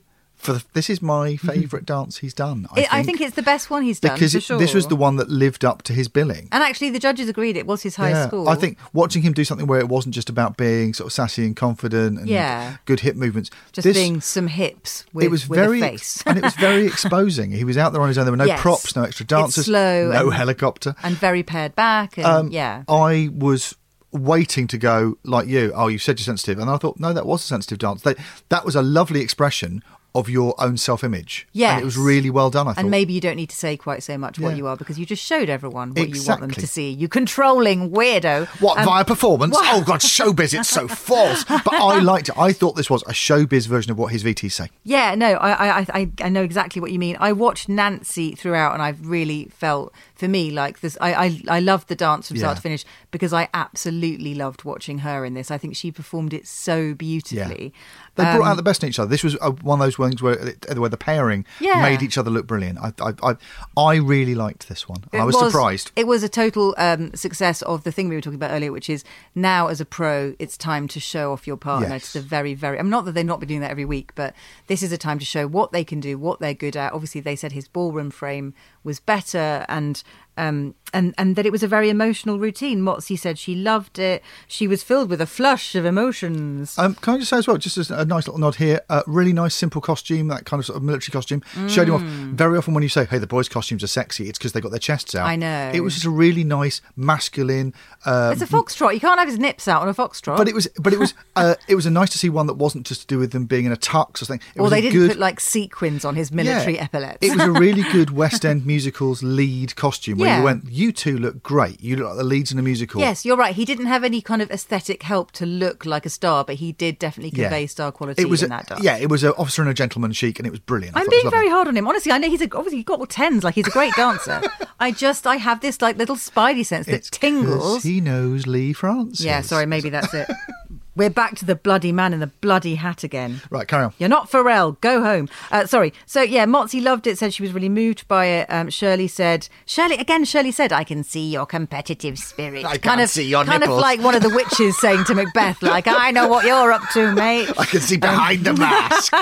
for the, this is my favourite dance he's done. I, It, think, I think it's the best one he's done, because for it, sure. this was the one that lived up to his billing. And actually, the judges agreed it was his highest Yeah, score. I think watching him do something where it wasn't just about being sort of sassy and confident and Yeah. good hip movements. Just this, being some hips with, it was with very a face. and it was very exposing. He was out there on his own. There were no Yes. props, no extra dancers, It's slow no and- helicopter. and very pared back. And, Um, yeah. I was waiting to go like you. Oh, you said you're sensitive, and I thought, no, that was a sensitive dance. They, that was a lovely expression of your own self-image. Yes. And it was really well done, I thought. And maybe you don't need to say quite so much what Yeah. you are, because you just showed everyone what you want them Exactly. to see. You controlling weirdo. What, Um, via performance? what? Oh, God, showbiz, it's so false. But I liked it. I thought this was a showbiz version of what his V Ts say. Yeah, no, I, I, I, I know exactly what you mean. I watched Nancy throughout, and I've really felt, for me, like this. I, I, I loved the dance from start Yeah. to finish because I absolutely loved watching her in this. I think she performed it so beautifully. They brought Um, out the best in each other. This was uh, one of those ones where, it- where the pairing Yeah. made each other look brilliant. I, I, I, I really liked this one. I It was, surprised. It was a total um, success of the thing we were talking about earlier, which is now as a pro, it's time to show off your partner. Yes. It's the very, very. I mean, not that they're not be doing that every week, but this is a time to show what they can do, what they're good at. Obviously, they said his ballroom frame was better, and um, and and that it was a very emotional routine. Motzi said she loved it. She was filled with a flush of emotions. Um, can I just say as well, just as a nice little nod here, uh, really nice simple costume, that kind of sort of military costume. Showed him off. Very often when you say, hey, the boys' costumes are sexy, it's because they got their chests out. I know. It was just a really nice, masculine... Uh, It's a foxtrot. You can't have his nips out on a foxtrot. but it was, but it was, uh, it was a nice to see one that wasn't just to do with them being in a tux or something. It or was they a didn't good, put like sequins on his military Yeah. epaulets. It was a really good West End musicals lead costume where Yeah. you went, you two look great. You look like the leads in a musical. Yes, you're right. He didn't have any kind of aesthetic help to look like a star, but he did definitely Yeah. convey star quality It was in a, that dance. yeah, it was an officer and a gentleman chic, and it was brilliant. I I'm thought it was being very lovely. hard on him. Honestly, I know he's a, obviously he got all tens, like he's a great dancer. I just I have this like little spidey sense that It's 'cause tingles. He knows Lee Francis. Yeah, sorry, maybe that's it. We're back to the bloody man in the bloody hat again. Right, carry on. You're not Pharrell. Go home. Uh, sorry. So, yeah, Motzi loved it, said she was really moved by it. Um, Shirley said, Shirley, again, Shirley said, I can see your competitive spirit. I kind can't of, see your Kind nipples. of like one of the witches saying to Macbeth, like, I know what you're up to, mate. I can see behind the mask.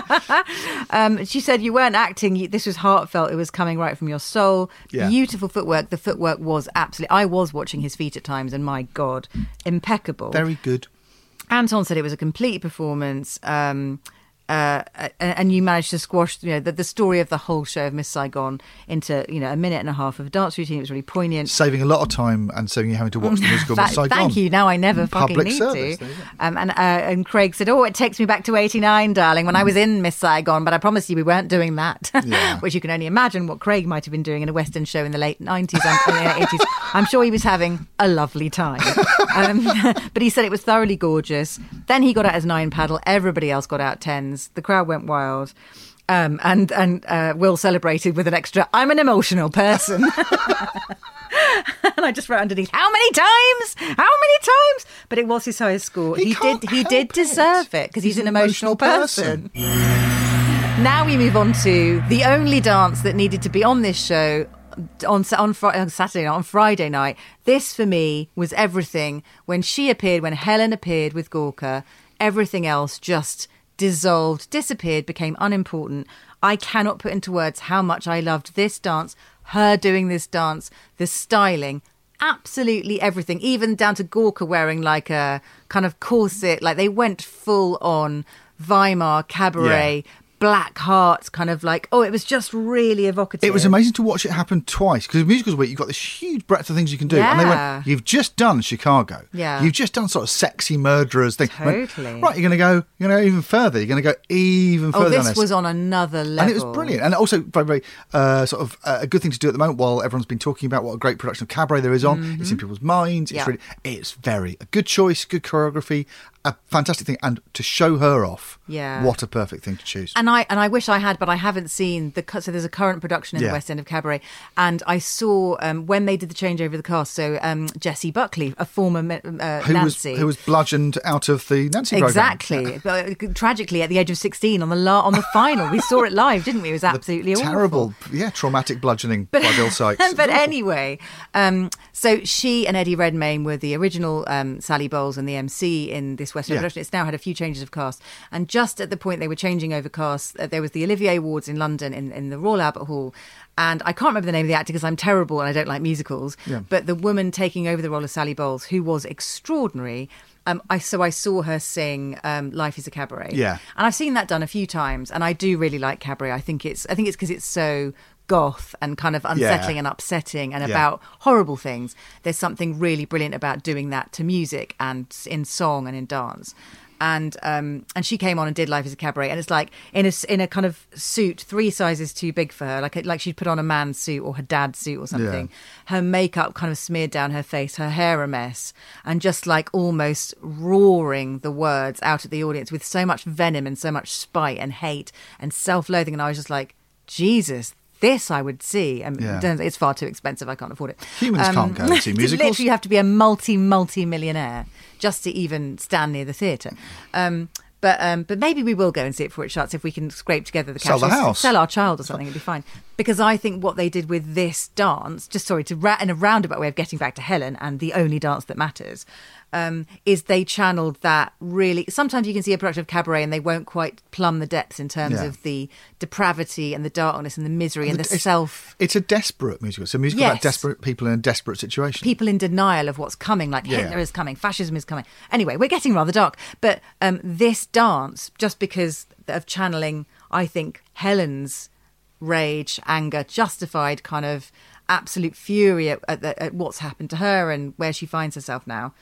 Um, she said you weren't acting. You, this was heartfelt. It was coming right from your soul. Yeah. Beautiful footwork. The footwork was absolutely... I was watching his feet at times, and my God, impeccable. Very good. Anton said it was a complete performance, um, uh, and, and you managed to squash, you know, the, the story of the whole show of Miss Saigon into, you know, a minute and a half of a dance routine. It was really poignant. Saving a lot of time and saving you having to watch the musical Fa- Miss Saigon. Thank you. Now I never fucking Public need service, to. there you go. Um, and uh, and Craig said, "Oh, it takes me back to eighty-nine, darling, when I was in Miss Saigon. But I promise you, we weren't doing that." Yeah. Which you can only imagine what Craig might have been doing in a West End show in the late nineties and uh, eighties. I'm sure he was having a lovely time. Um, but he said it was thoroughly gorgeous. Then he got out his nine paddle. Everybody else got out tens. The crowd went wild. Um, and and uh, Will celebrated with an extra, I'm an emotional person. And I just wrote underneath, how many times? How many times? But it was his highest score. He He, can't did he help did it. deserve it because he's, He's an an emotional, emotional person. Now we move on to the only dance that needed to be on this show on on, Fri- on Saturday night, on Friday night. This for me was everything. When she appeared, when Helen appeared with Gorka, everything else just dissolved, disappeared, became unimportant. I cannot put into words how much I loved this dance, her doing this dance, the styling, absolutely everything, even down to Gorka wearing like a kind of corset. Like they went full on Weimar cabaret. Yeah. Black Hearts, kind of like, oh, it was just really evocative. It was amazing to watch it happen twice because musicals week you've got this huge breadth of things you can do, and they Yeah. went, "You've just done Chicago, Yeah. You've just done sort of sexy murderers thing." I went, Totally. right, you're going to go, you're going to go even further. You're going to go even Oh, further. this on this. was on another level. And it was brilliant, and also very, very uh, sort of uh, a good thing to do at the moment. While everyone's been talking about what a great production of Cabaret there is on, it's in people's minds. It's Yeah. really, it's very a good choice, good choreography, a fantastic thing, and to show her off, Yeah. what a perfect thing to choose. And I and I wish I had, but I haven't seen the. cu- So there's a current production in Yeah. the West End of Cabaret, and I saw um, when they did the change over the cast. So um, Jessie Buckley, a former me- uh, who Nancy, was who was bludgeoned out of the Nancy program? exactly, uh, tragically at the age of sixteen on the la- on the final. We saw it live, didn't we? It was absolutely awful. Terrible, yeah, traumatic bludgeoning by Bill Sykes. But anyway, um, so she and Eddie Redmayne were the original um, Sally Bowles and the M C in this previous West End Yeah. production. It's now had a few changes of cast. And just at the point they were changing over cast, uh, there was the Olivier Awards in London in, in the Royal Albert Hall. And I can't remember the name of the actor because I'm terrible and I don't like musicals. Yeah. But the woman taking over the role of Sally Bowles, who was extraordinary. Um, I so I saw her sing um, "Life Is a Cabaret," Yeah. and I've seen that done a few times, and I do really like cabaret. I think it's I think it's because it's so goth and kind of unsettling Yeah. and upsetting and Yeah. about horrible things. There's something really brilliant about doing that to music and in song and in dance. And um, and she came on and did Life Is a Cabaret, and it's like in a in a kind of suit three sizes too big for her, like like she'd put on a man's suit or her dad's suit or something. Yeah. Her makeup kind of smeared down her face, her hair a mess, and just like almost roaring the words out at the audience with so much venom and so much spite and hate and self-loathing. And I was just like, Jesus. This I would see. I mean, Yeah. it's far too expensive. I can't afford it. Humans can't go and see musicals. Literally, you have to be a multi, multi millionaire just to even stand near the theatre. Um, but um, but maybe we will go and see it before it shuts if we can scrape together the cash. Sell the Or s- house. Sell our child or something. It'd be fine. Because I think what they did with this dance, just sorry, to ra- in a roundabout way of getting back to Helen and the only dance that matters, um, is they channeled that really. Sometimes you can see a production of cabaret and they won't quite plumb the depths in terms Yeah. of the depravity and the darkness and the misery and the It's- self. It's a desperate musical. It's a musical about Yes. desperate people in a desperate situation. People in denial of what's coming, like Yeah. Hitler is coming, fascism is coming. Anyway, we're getting rather dark. But um, this dance, just because of channeling, I think, Helen's rage, anger, justified kind of absolute fury at, at, at what's happened to her and where she finds herself now.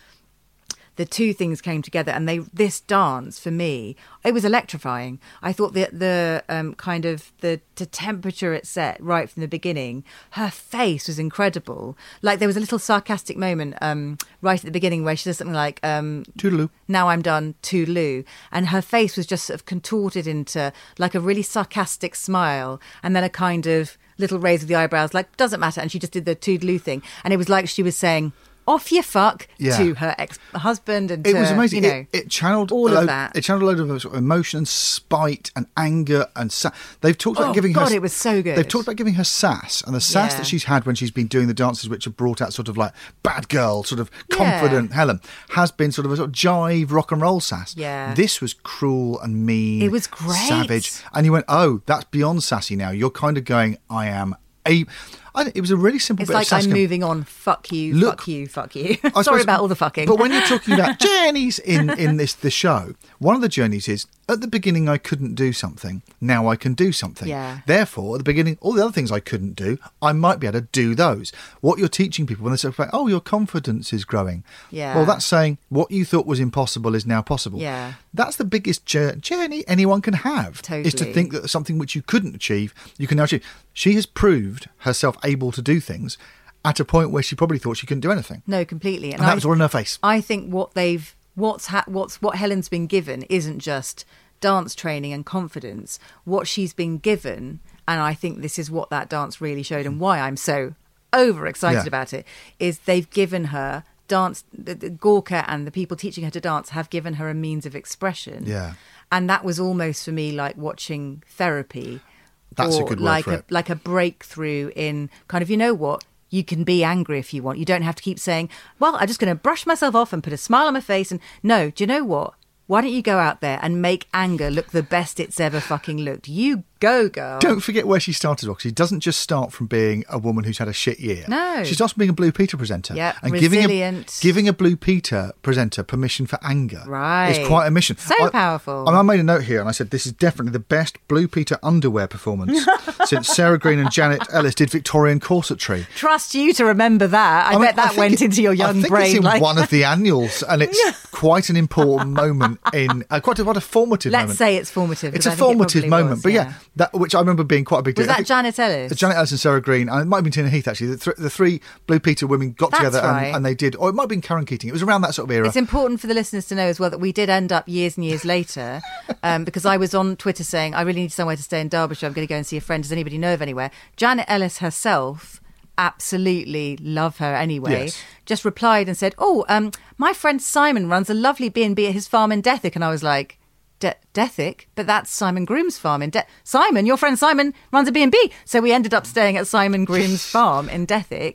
The two things came together, and they this dance for me, it was electrifying. I thought that the um, kind of the, the temperature it set right from the beginning, her face was incredible. Like there was a little sarcastic moment um, right at the beginning where she says something like, um, Toodaloo. "Now I'm done, toodaloo," and her face was just sort of contorted into like a really sarcastic smile, and then a kind of little raise of the eyebrows, like doesn't matter, and she just did the toodaloo thing, and it was like she was saying, "Off you fuck," Yeah. to her ex-husband and It to, was amazing. You know, it, it channeled all a of load, that. It channeled a load of sort of emotion, spite, and anger, and sa- they've talked about Oh, giving God, her. it was so good. They've talked about giving her sass, and the sass Yeah. that she's had when she's been doing the dances, which have brought out sort of like bad girl, sort of Yeah. confident Helen, has been sort of a sort of jive rock and roll sass. Yeah. This was cruel and mean. It was great. savage, and you went, "Oh, that's beyond sassy now." You're kind of going, "I am a." I, it was a really simple It's bit like of sass. I'm moving on. Fuck you. Look, fuck you. Fuck you. I Sorry suppose- about all the fucking. But when you're talking about journeys in, in this the show, one of the journeys is at the beginning I couldn't do something. Now I can do something. Yeah. Therefore, at the beginning, all the other things I couldn't do, I might be able to do those. What you're teaching people when they say, "Oh, your confidence is growing." Yeah. Well, that's saying what you thought was impossible is now possible. Yeah. That's the biggest jour- journey anyone can have. Is to Totally. think that something which you couldn't achieve, you can now achieve. She has proved herself able to do things at a point where she probably thought she couldn't do anything. No, completely. And that was all in her face. I think what they've what's ha- what's what Helen's been given isn't just dance training and confidence. What she's been given, and I think this is what that dance really showed, and why I'm so overexcited Yeah. about it, is they've given her dance. The, the Gorka and the people teaching her to dance have given her a means of expression. Yeah. And that was almost for me like watching therapy. That's a or good word like for a it. like a breakthrough in kind of, you know what, you can be angry if you want. You don't have to keep saying, well, I'm just going to brush myself off and put a smile on my face. And no, do you know what? Why don't you go out there and make anger look the best it's ever fucking looked? You go, girl. Don't forget where she started off. She doesn't just start from being a woman who's had a shit year. No. She starts from being a Blue Peter presenter. Yep, and giving a, resilient. giving a Blue Peter presenter permission for anger. Right. It's quite a mission. So I, powerful. I, I made a note here and I said, this is definitely the best Blue Peter underwear performance since Sarah Green and Janet Ellis did Victorian corsetry. Trust you to remember that. I, mean, bet that think went it- into your young I think brain. It's in like, one of the annuals, and it's quite an important moment in uh, quite a quite a formative let's moment. say it's formative. It's because a I think it formative probably moment, was, but yeah, that which I remember being quite a big deal. Was I that think- Janet Ellis? Uh, Janet Ellis and Sarah Green, and it might have been Tina Heath actually. The, th- the three Blue Peter women got That's together and, right. and they did, or it might have been Karen Keating. It was around that sort of era. It's important for the listeners to know as well that we did end up years and years later, um, because I was on Twitter saying, I really need somewhere to stay in Derbyshire. I'm going to go and see a friend. Does anybody know of anywhere? Janet Ellis herself, absolutely love her anyway, Yes. just replied and said, oh, um, my friend Simon runs a lovely B and B at his farm in Dethick. And I was like, De- Dethick? But that's Simon Groom's farm in De- Simon, your friend Simon runs a B and B. So we ended up staying at Simon Groom's farm in Dethick.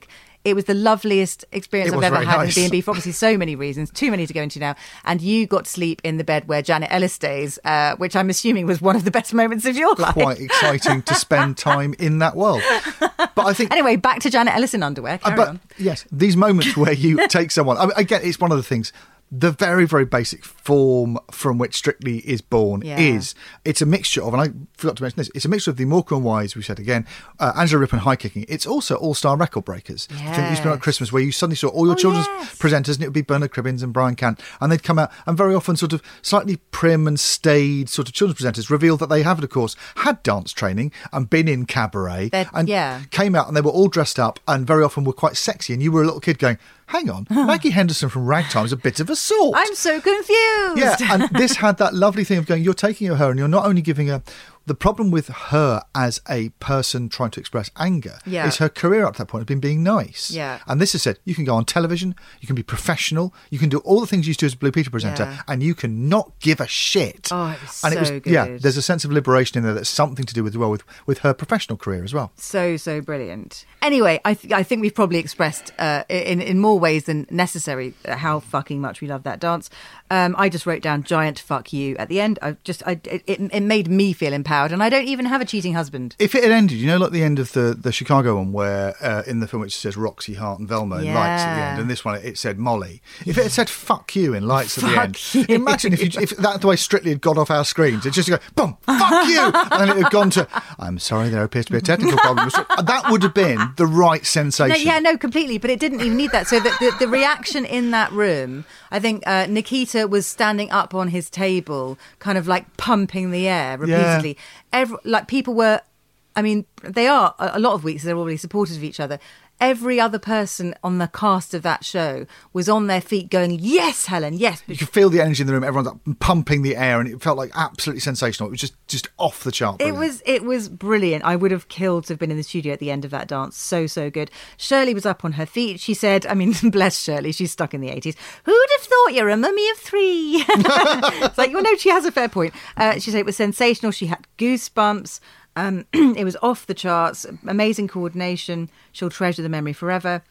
It was the loveliest experience It I've was ever very had nice. in a B and B for obviously so many reasons, too many to go into now. And you got to sleep in the bed where Janet Ellis stays, uh, which I'm assuming was one of the best moments of your life. Quite exciting to spend time in that world. But I think... Anyway, back to Janet Ellis in underwear. Carry Uh, but on. yes, these moments where you take someone. I mean, again, it's one of the things. The very, very basic form from which Strictly is born Yeah. is it's a mixture of, and I forgot to mention this, it's a mixture of the Morecambe and Wise, we said again, uh, Angela Rippon high kicking. It's also All Star Record Breakers. I think it used to be like Yes. Christmas where you suddenly saw all your Oh, children's yes. presenters, and it would be Bernard Cribbins and Brian Cant, and they'd come out and very often sort of slightly prim and staid sort of children's presenters revealed that they have, of course, had dance training and been in cabaret They're- and yeah. came out and they were all dressed up and very often were quite sexy, and you were a little kid going, hang on, Maggie Henderson from Ragtime's a bit of a sort. I'm so confused. Yeah, and this had that lovely thing of going, you're taking her and you're not only giving her... The problem with her as a person trying to express anger Yeah. is her career up to that point has been being nice. Yeah. And this has said, you can go on television, you can be professional, you can do all the things you used to as a Blue Peter presenter, Yeah. and you can not give a shit. Oh, it was and so it was, good. Yeah, there's a sense of liberation in there that's something to do with, well, with, with her professional career as well. So, so brilliant. Anyway, I, th- I think we've probably expressed uh, in, in more ways than necessary uh, how fucking much we love that dance. Um, I just wrote down giant fuck you at the end. I just, I, it, it made me feel empowered, and I don't even have a cheating husband. If it had ended, you know, like the end of the, the Chicago one, where uh, in the film which says Roxy, Hart and Velma in Lights at the Yeah. end, and this one it said Molly. If it had said "fuck you" in Lights at the Fuck end, you. imagine if you, if that's the way Strictly had got off our screens. It's just go boom, fuck you, and then it had gone to I'm sorry, there appears to be a technical problem. That would have been the right sensation. No, yeah, no, completely. But it didn't even need that. So the, the, the reaction in that room, I think uh, Nikita was standing up on his table, kind of like pumping the air repeatedly. Every, like people were, I mean, they are, a a lot of weeks they're already supportive of each other. Every other person on the cast of that show was on their feet going, yes, Helen, yes. You could feel the energy in the room. Everyone's up pumping the air, and it felt like absolutely sensational. It was just, just off the chart. It brilliant. was it was brilliant. I would have killed to have been in the studio at the end of that dance. So, so good. Shirley was up on her feet. She said, I mean, bless Shirley, she's stuck in the eighties. Who'd have thought you're a mummy of three? It's like, well, no, she has a fair point. Uh, she said it was sensational. She had goosebumps. Um, it was off the charts. Amazing coordination. She'll treasure the memory forever.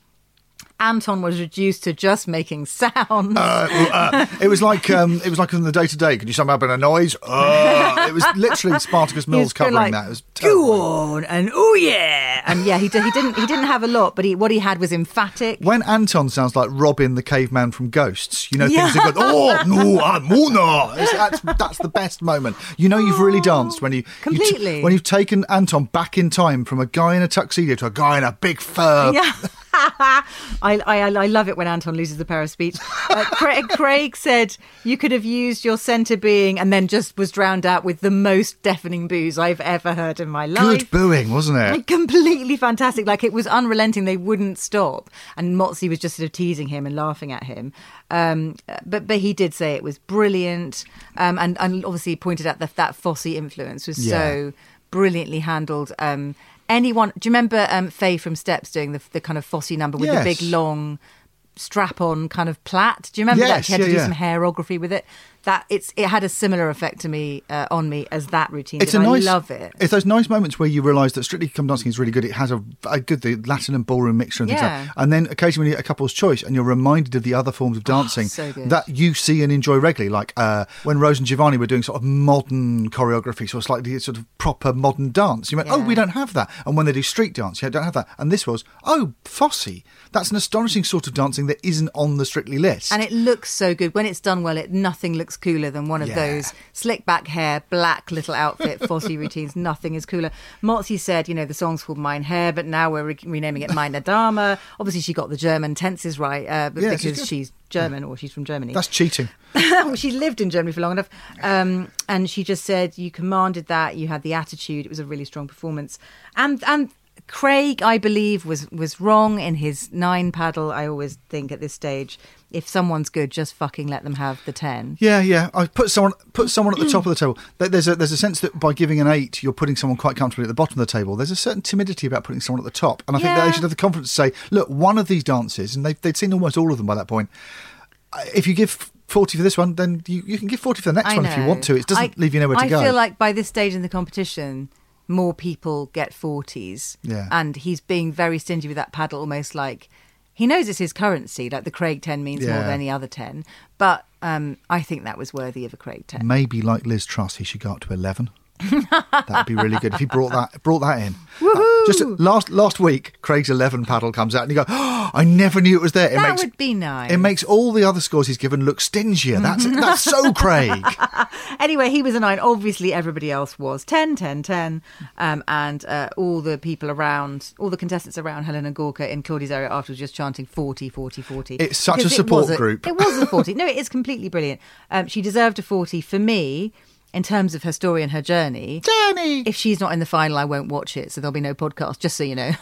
Anton was reduced to just making sounds. Uh, well, uh, it was like um, it was like in the day to day. Could you sum up in a noise? Uh, it was literally Spartacus He Mills was going covering like, that. It was terrible. go on and oh yeah, and yeah, he did, he didn't he didn't have a lot, but he what he had was emphatic. When Anton sounds like Robin the caveman from Ghosts, you know Yeah. things are good. Oh no, I'm Muna. It's- That's that's the best moment. You know you've really danced when you you t- Completely. when you've taken Anton back in time from a guy in a tuxedo to a guy in a big fur. Yeah. I, I I love it when Anton loses the power of speech. Uh, Craig, Craig said you could have used your centre being and then just was drowned out with the most deafening boos I've ever heard in my life. Good booing, wasn't it? Completely fantastic. Like it was unrelenting. They wouldn't stop. And Motzi was just sort of teasing him and laughing at him. Um, but but he did say it was brilliant. Um, and, and obviously pointed out that that Fosse influence was Yeah. so brilliantly handled. Um, anyone, do you remember um, Faye from Steps doing the, the kind of Fosse number with Yes. the big long strap-on kind of plait? Do you remember that? Yes, She had to yeah, do yeah. some hairography with it. That it's it had a similar effect to me uh, on me as that routine. It's did. a nice, I love it. It's those nice moments where you realise that Strictly Come Dancing is really good. It has a, a good the Latin and ballroom mixture and things Yeah. like that. And then occasionally you get a couple's choice and you're reminded of the other forms of dancing Oh, so good. that you see and enjoy regularly. Like uh, when Rose and Giovanni were doing sort of modern choreography, so it's like the sort of proper modern dance. You went, oh, Yeah. we don't have that. And when they do street dance, you don't have that. And this was, oh, Fosse. That's an astonishing sort of dancing that isn't on the Strictly list. And it looks so good. When it's done well, it nothing looks cooler than one of Yeah. those slick back hair, black little outfit, Fosse routines. Nothing is cooler. Motzi said, you know, the song's called Mein Hair, but now we're re- renaming it Meine Dame. Obviously, she got the German tenses right uh, but Yeah, this is because good. she's German or she's from Germany. That's cheating. Well, she lived in Germany for long enough. Um, and she just said, you commanded that, you had the attitude. It was a really strong performance. And and Craig, I believe, was, was wrong in his nine paddle. I always think at this stage, if someone's good, just fucking let them have the ten. Yeah, yeah. I put someone put someone at the top of the table. There- There's a there's a sense that by giving an eight, you're putting someone quite comfortably at the bottom of the table. There's a certain timidity about putting someone at the top, and I think that Yeah. they should have the confidence to say, look, one of these dances, and they've they'd seen almost all of them by that point. uh, If you give forty for this one, then you, you can give forty for the next I one if you know. want to. It doesn't I- leave you nowhere to I go. feel like by this stage in the competition, more people get forties. Yeah. And he's being very stingy with that paddle, almost like he knows it's his currency, like the Craig ten means Yeah. more than any other ten. But um, I think that was worthy of a Craig ten. Maybe like Liz Truss, he should go up to eleven. That would be really good if he brought that brought that in. Uh, just last last week, Craig's eleven paddle comes out, and you go, oh, "I never knew it was there." It That makes, would be nice. It makes all the other scores he's given look stingier. That's that's so Craig. Anyway, he was a nine. Obviously, everybody else was ten, ten, ten. Um, and uh, all the people around, all the contestants around Helena Gorka in Claudie's area afterwards just chanting forty, forty, forty. It's such Because a it support was a- group. It was a forty. No, it is completely brilliant. Um, she deserved a forty for me. In terms of her story and her journey, Journey. if she's not in the final, I won't watch it, so there'll be no podcast, just so you know.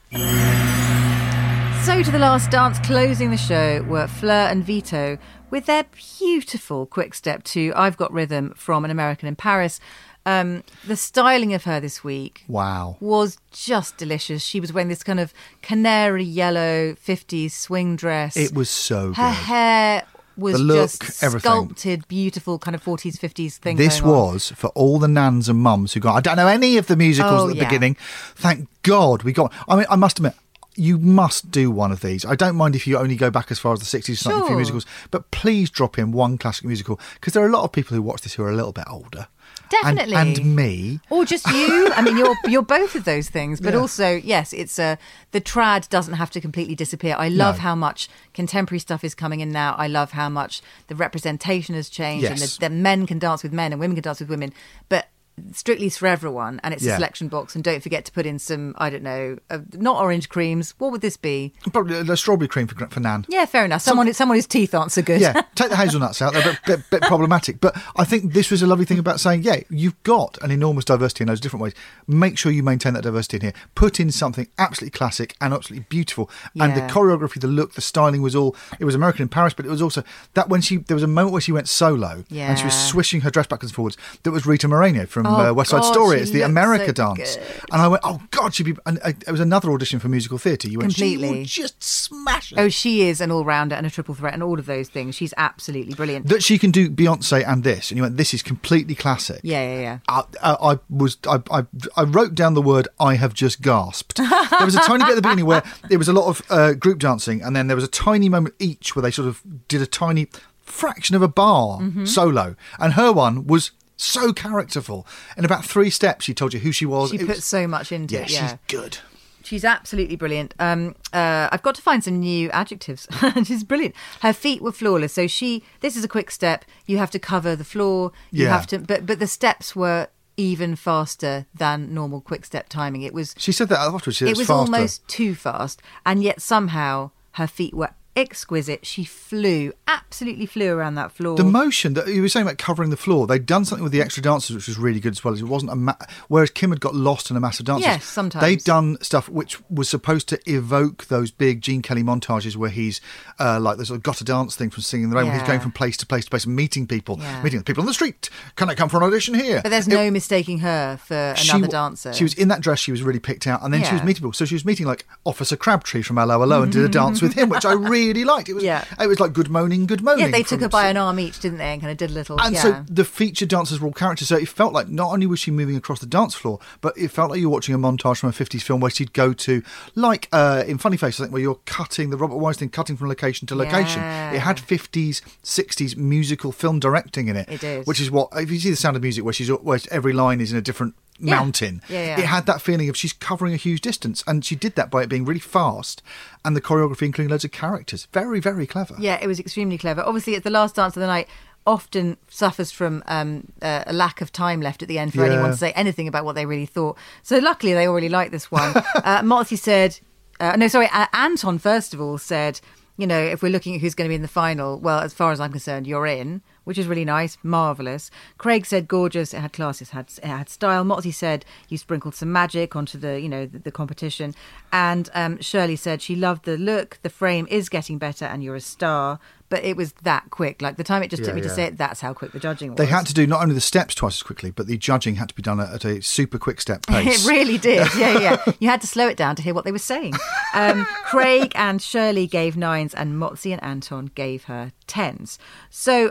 So to the last dance, closing the show were Fleur and Vito with their beautiful quick step to I've Got Rhythm from An American in Paris. Um, the styling of her this week Wow. was just delicious. She was wearing this kind of canary yellow fifties swing dress. It was so Her good. hair was The look, just everything. sculpted, beautiful kind of forties, fifties thing This going on. was for all the nans and mums who got, I don't know any of the musicals Oh, at the yeah. beginning. Thank God we got. I mean, I must admit, you must do one of these. I don't mind if you only go back as far as the sixties, something, a few Sure. musicals, but please drop in one classic musical because there are a lot of people who watch this who are a little bit older. And- Definitely. And, me. Or just you. I mean, you're you're both of those things. But Yeah. also, yes, it's a the trad doesn't have to completely disappear. I love No. how much contemporary stuff is coming in now. I love how much the representation has changed, and Yes. that that men can dance with men and women can dance with women. But Strictly's for everyone, and it's a Yeah. selection box. And don't forget to put in some, I don't know, uh, not orange creams. What would this be? Probably the strawberry cream for, for Nan. Yeah, fair enough. Someone someone whose teeth aren't so good. Yeah, take the hazelnuts out. They're a bit, bit, bit problematic. But I think this was a lovely thing about saying, yeah, you've got an enormous diversity in those different ways. Make sure you maintain that diversity in here. Put in something absolutely classic and absolutely beautiful. And the Yeah. choreography, the look, the styling was all, it was American in Paris, but it was also that when she, there was a moment where she went solo and she was Yeah. swishing her dress backwards and forwards. That was Rita Moreno from Oh, uh, West Side God, Story. she It's the looked America so dance. good. And I went, oh God, she'd be, and uh, it was another audition for musical theatre. You went, she Completely. will just smash it. Oh, she is an all-rounder and a triple threat and all of those things. She's absolutely brilliant. That she can do Beyonce and this. And you went, this is completely classic. Yeah, yeah, yeah. I, I, I was I, I I wrote down the word I have just gasped. There was a tiny bit at the beginning where there was a lot of uh, group dancing, and then there was a tiny moment each where they sort of did a tiny fraction of a bar Mm-hmm. solo, and her one was so characterful. In about three steps, she told you who she was. She It put was- so much into yeah, it. Yeah, she's good. She's absolutely brilliant. Um, uh, I've got to find some new adjectives. She's brilliant. Her feet were flawless. So she, this is a quick step. You have to cover the floor. You Yeah. have to, but but the steps were even faster than normal quick step timing. It was She said that afterwards. She said it it's was faster. almost too fast, and yet somehow her feet were exquisite. She flew, absolutely flew around that floor. The motion that you were saying about covering the floor, they'd done something with the extra dancers, which was really good as well. It wasn't a ma- whereas Kim had got lost in a massive dancers. Yes, sometimes. they'd done stuff which was supposed to evoke those big Gene Kelly montages where he's uh, like the sort of got to dance thing from Singing in the Rain, where he's Yeah. going from place to place to place and meeting people, Yeah. meeting the people on the street. Can I come for an audition here? but there's It- no mistaking her for she another w- dancer. She was in that dress. She was really picked out, and then she was Yeah. meeting people. So she was meeting like Officer Crabtree from Hello Hello, and did a dance with him, which I really liked. It was, Yeah. it was like good moaning, good moaning. yeah, they took from- her by an arm each, didn't they, and kind of did a little. And yeah. so the featured dancers were all characters. So it felt like not only was she moving across the dance floor, but it felt like you were watching a montage from a fifties film where she'd go to, like uh, in Funny Face, I think, where you're cutting, the Robert Weinstein cutting from location to location. Yeah. It had fifties, sixties musical film directing in it. It did. Which is what, if you see The Sound of Music, where she's where every line is in a different Yeah. mountain, Yeah, yeah. it had that feeling of she's covering a huge distance. And she did that by it being really fast and the choreography including loads of characters. Very, very clever. Yeah, it was extremely clever. Obviously, it's the last dance of the night. Often suffers from um, uh, a lack of time left at the end for Yeah. anyone to say anything about what they really thought. So luckily, they all really liked this one. uh, Motley said, uh, no, sorry, uh, Anton first of all said, you know, if we're looking at who's going to be in the final, well, as far as I'm concerned, you're in, which is really nice, marvellous. Craig said gorgeous, it had class, it had, it had style. Motley said you sprinkled some magic onto the, you know, the, the competition. And um, Shirley said she loved the look, the frame is getting better and you're a star. But it was that quick. Like the time it just Yeah, took me to yeah. say it, that's how quick the judging was. They had to do not only the steps twice as quickly, but the judging had to be done at, at a super quick step pace. It really did. Yeah, yeah. You had to slow it down to hear what they were saying. Um, Craig and Shirley gave nines and Motzi and Anton gave her tens. So um, that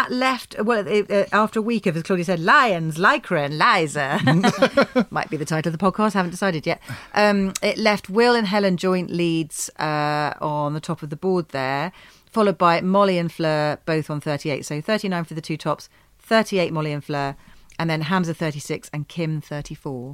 that left, well, it, uh, after a week of, as Claudia said, Lions, Lycra and Liza. Might be the title of the podcast, haven't decided yet. Um, it left Will and Helen joint leads uh, on the top of the board there, followed by Molly and Fleur, both on thirty-eight. So thirty-nine for the two tops, thirty-eight Molly and Fleur, and then Hamza thirty-six and Kim thirty-four.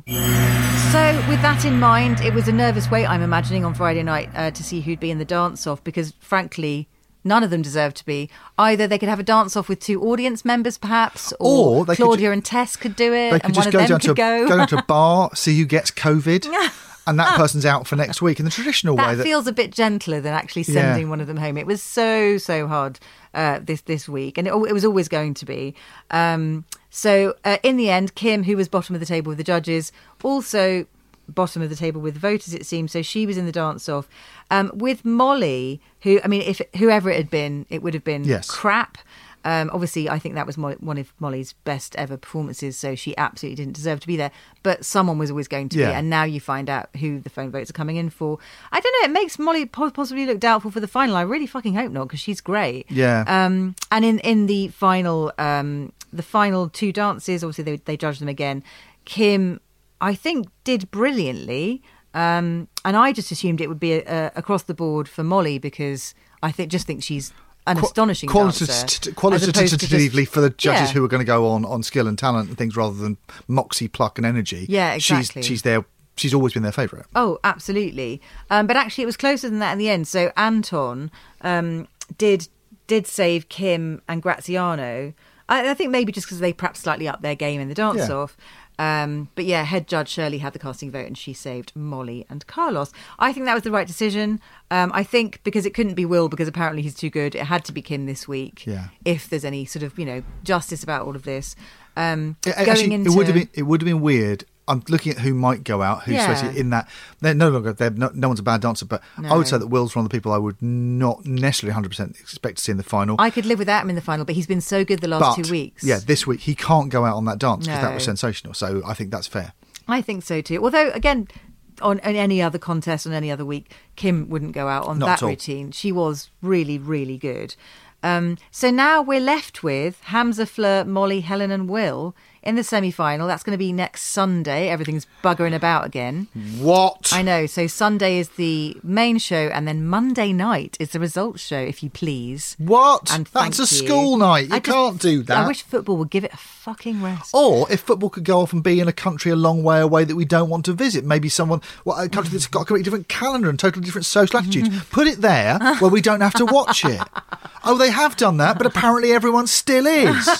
So with that in mind, it was a nervous wait, I'm imagining, on Friday night uh, to see who'd be in the dance-off, because frankly, none of them deserved to be. Either they could have a dance-off with two audience members, perhaps, or, or they Claudia could, and Tess could do it, they could and just one go of them down could to, go. go down to a bar, see who gets COVID, and that person's out for next week in the traditional that way. That feels a bit gentler than actually sending Yeah. one of them home. It was so, so hard uh, this, this week, and it, it was always going to be. Um, so uh, in the end, Kim, who was bottom of the table with the judges, also bottom of the table with the voters, it seems. So she was in the dance-off. Um, with Molly, who, I mean, if whoever it had been, it would have been Yes. crap. Um, obviously, I think that was Mo- one of Molly's best ever performances, so she absolutely didn't deserve to be there. But someone was always going to Yeah. be, and now you find out who the phone votes are coming in for. I don't know, it makes Molly po- possibly look doubtful for the final. I really fucking hope not, because she's great. Yeah. Um, and in, in the final, um, the final two dances, obviously they, they judged them again. Kim, I think, did brilliantly. Um, and I just assumed it would be a, a, across the board for Molly, because I think just think she's an astonishing Qualitative- dancer. qualitatively for the judges Yeah. who are going to go on on skill and talent and things rather than moxie, pluck and energy. Yeah, exactly. She's, she's there. She's always been their favourite. Oh, absolutely. Um, but actually, it was closer than that in the end. So Anton um, did did save Kim and Graziano. I, I think maybe just because they perhaps slightly upped their game in the dance-off. Um, but yeah, head judge Shirley had the casting vote, and she saved Molly and Carlos. I think that was the right decision. Um, I think because it couldn't be Will, because apparently he's too good. It had to be Kim this week. Yeah. If there's any sort of, you know, justice about all of this. Um, It, going actually, into... it would have been. It would have been weird. I'm looking at who might go out. Who's Yeah. supposed to in that? They're no longer. They're no, no one's a bad dancer, but I No. would say that Will's one of the people I would not necessarily one hundred percent expect to see in the final. I could live without him in the final, but he's been so good the last but, two weeks. Yeah, this week he can't go out on that dance because that No. was sensational. So I think that's fair. I think so too. Although, again, on, on any other contest, on any other week, Kim wouldn't go out on Not that at all. routine. She was really, really good. Um, so now we're left with Hamza, Fleur, Molly, Helen and Will in the semi-final. That's going to be next Sunday. Everything's buggering about again. What? I know. So Sunday is the main show, and then Monday night is the results show, if you please. What? And That's a thank you. school night. You I just- can't do that. I wish football would give it a fucking rest. Or if football could go off and be in a country a long way away that we don't want to visit, maybe someone, well, a country that's got a completely different calendar and totally different social attitudes, put it there where we don't have to watch it. Oh, they have done that, but apparently everyone still is.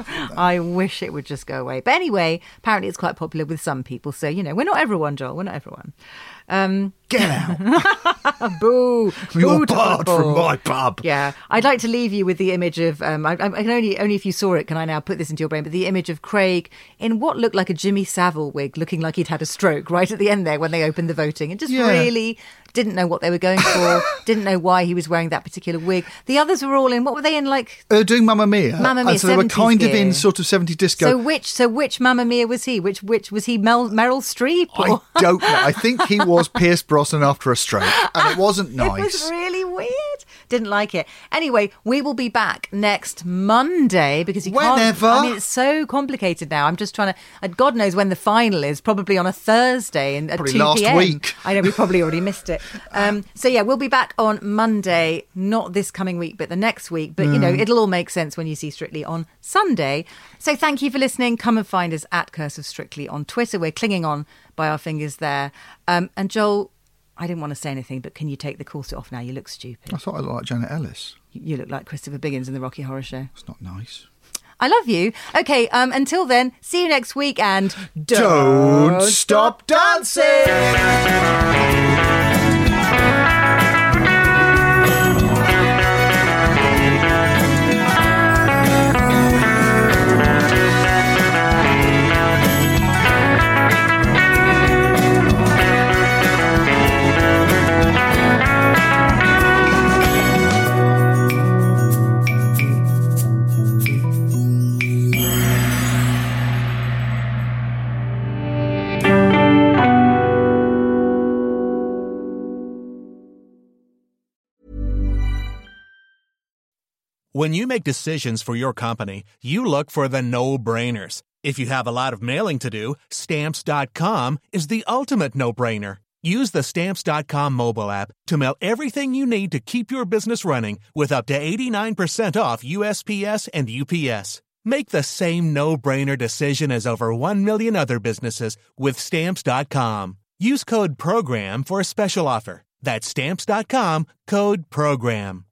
I wish it would just go away. But anyway, apparently it's quite popular with some people. So, you know, we're not everyone, Joel. We're not everyone. Um, Get out. boo. You're boo to barred football. from my pub. Yeah. I'd like to leave you with the image of, um, I, I can only, only if you saw it can I now put this into your brain, but the image of Craig in what looked like a Jimmy Savile wig, looking like he'd had a stroke right at the end there when they opened the voting. It just Yeah. really didn't know what they were going for, didn't know why he was wearing that particular wig. The others were all in, what were they in, like... Uh, doing Mamma Mia. Mamma Mia, And so they were seventies kind of gear. in sort of seventies disco. So which, so which Mamma Mia was he? Which, which was he? Mel, Meryl Streep? I Or? don't know. I think he was Pierce Brosnan after a stroke, and it wasn't nice. It was really weird. Didn't like it. Anyway, we will be back next Monday because you Whenever. can't. I mean, it's so complicated now. I'm just trying to. And God knows when the final is. Probably on a Thursday and at Probably two last p.m. week. I know we probably already missed it. Um, so yeah, we'll be back on Monday. Not this coming week, but the next week. But you know, Mm. it'll all make sense when you see Strictly on Sunday. So thank you for listening. Come and find us at Curse of Strictly on Twitter. We're clinging on by our fingers there. Um, and Joel, I didn't want to say anything, but can you take the corset off now? You look stupid. I thought I looked like Janet Ellis. You look like Christopher Biggins in the Rocky Horror Show. It's not nice. I love you. Okay, um, until then, see you next week and Don't stop dancing! When you make decisions for your company, you look for the no-brainers. If you have a lot of mailing to do, Stamps dot com is the ultimate no-brainer. Use the Stamps dot com mobile app to mail everything you need to keep your business running with up to eighty-nine percent off U S P S and U P S. Make the same no-brainer decision as over one million other businesses with Stamps dot com. Use code PROGRAM for a special offer. That's Stamps dot com, code PROGRAM.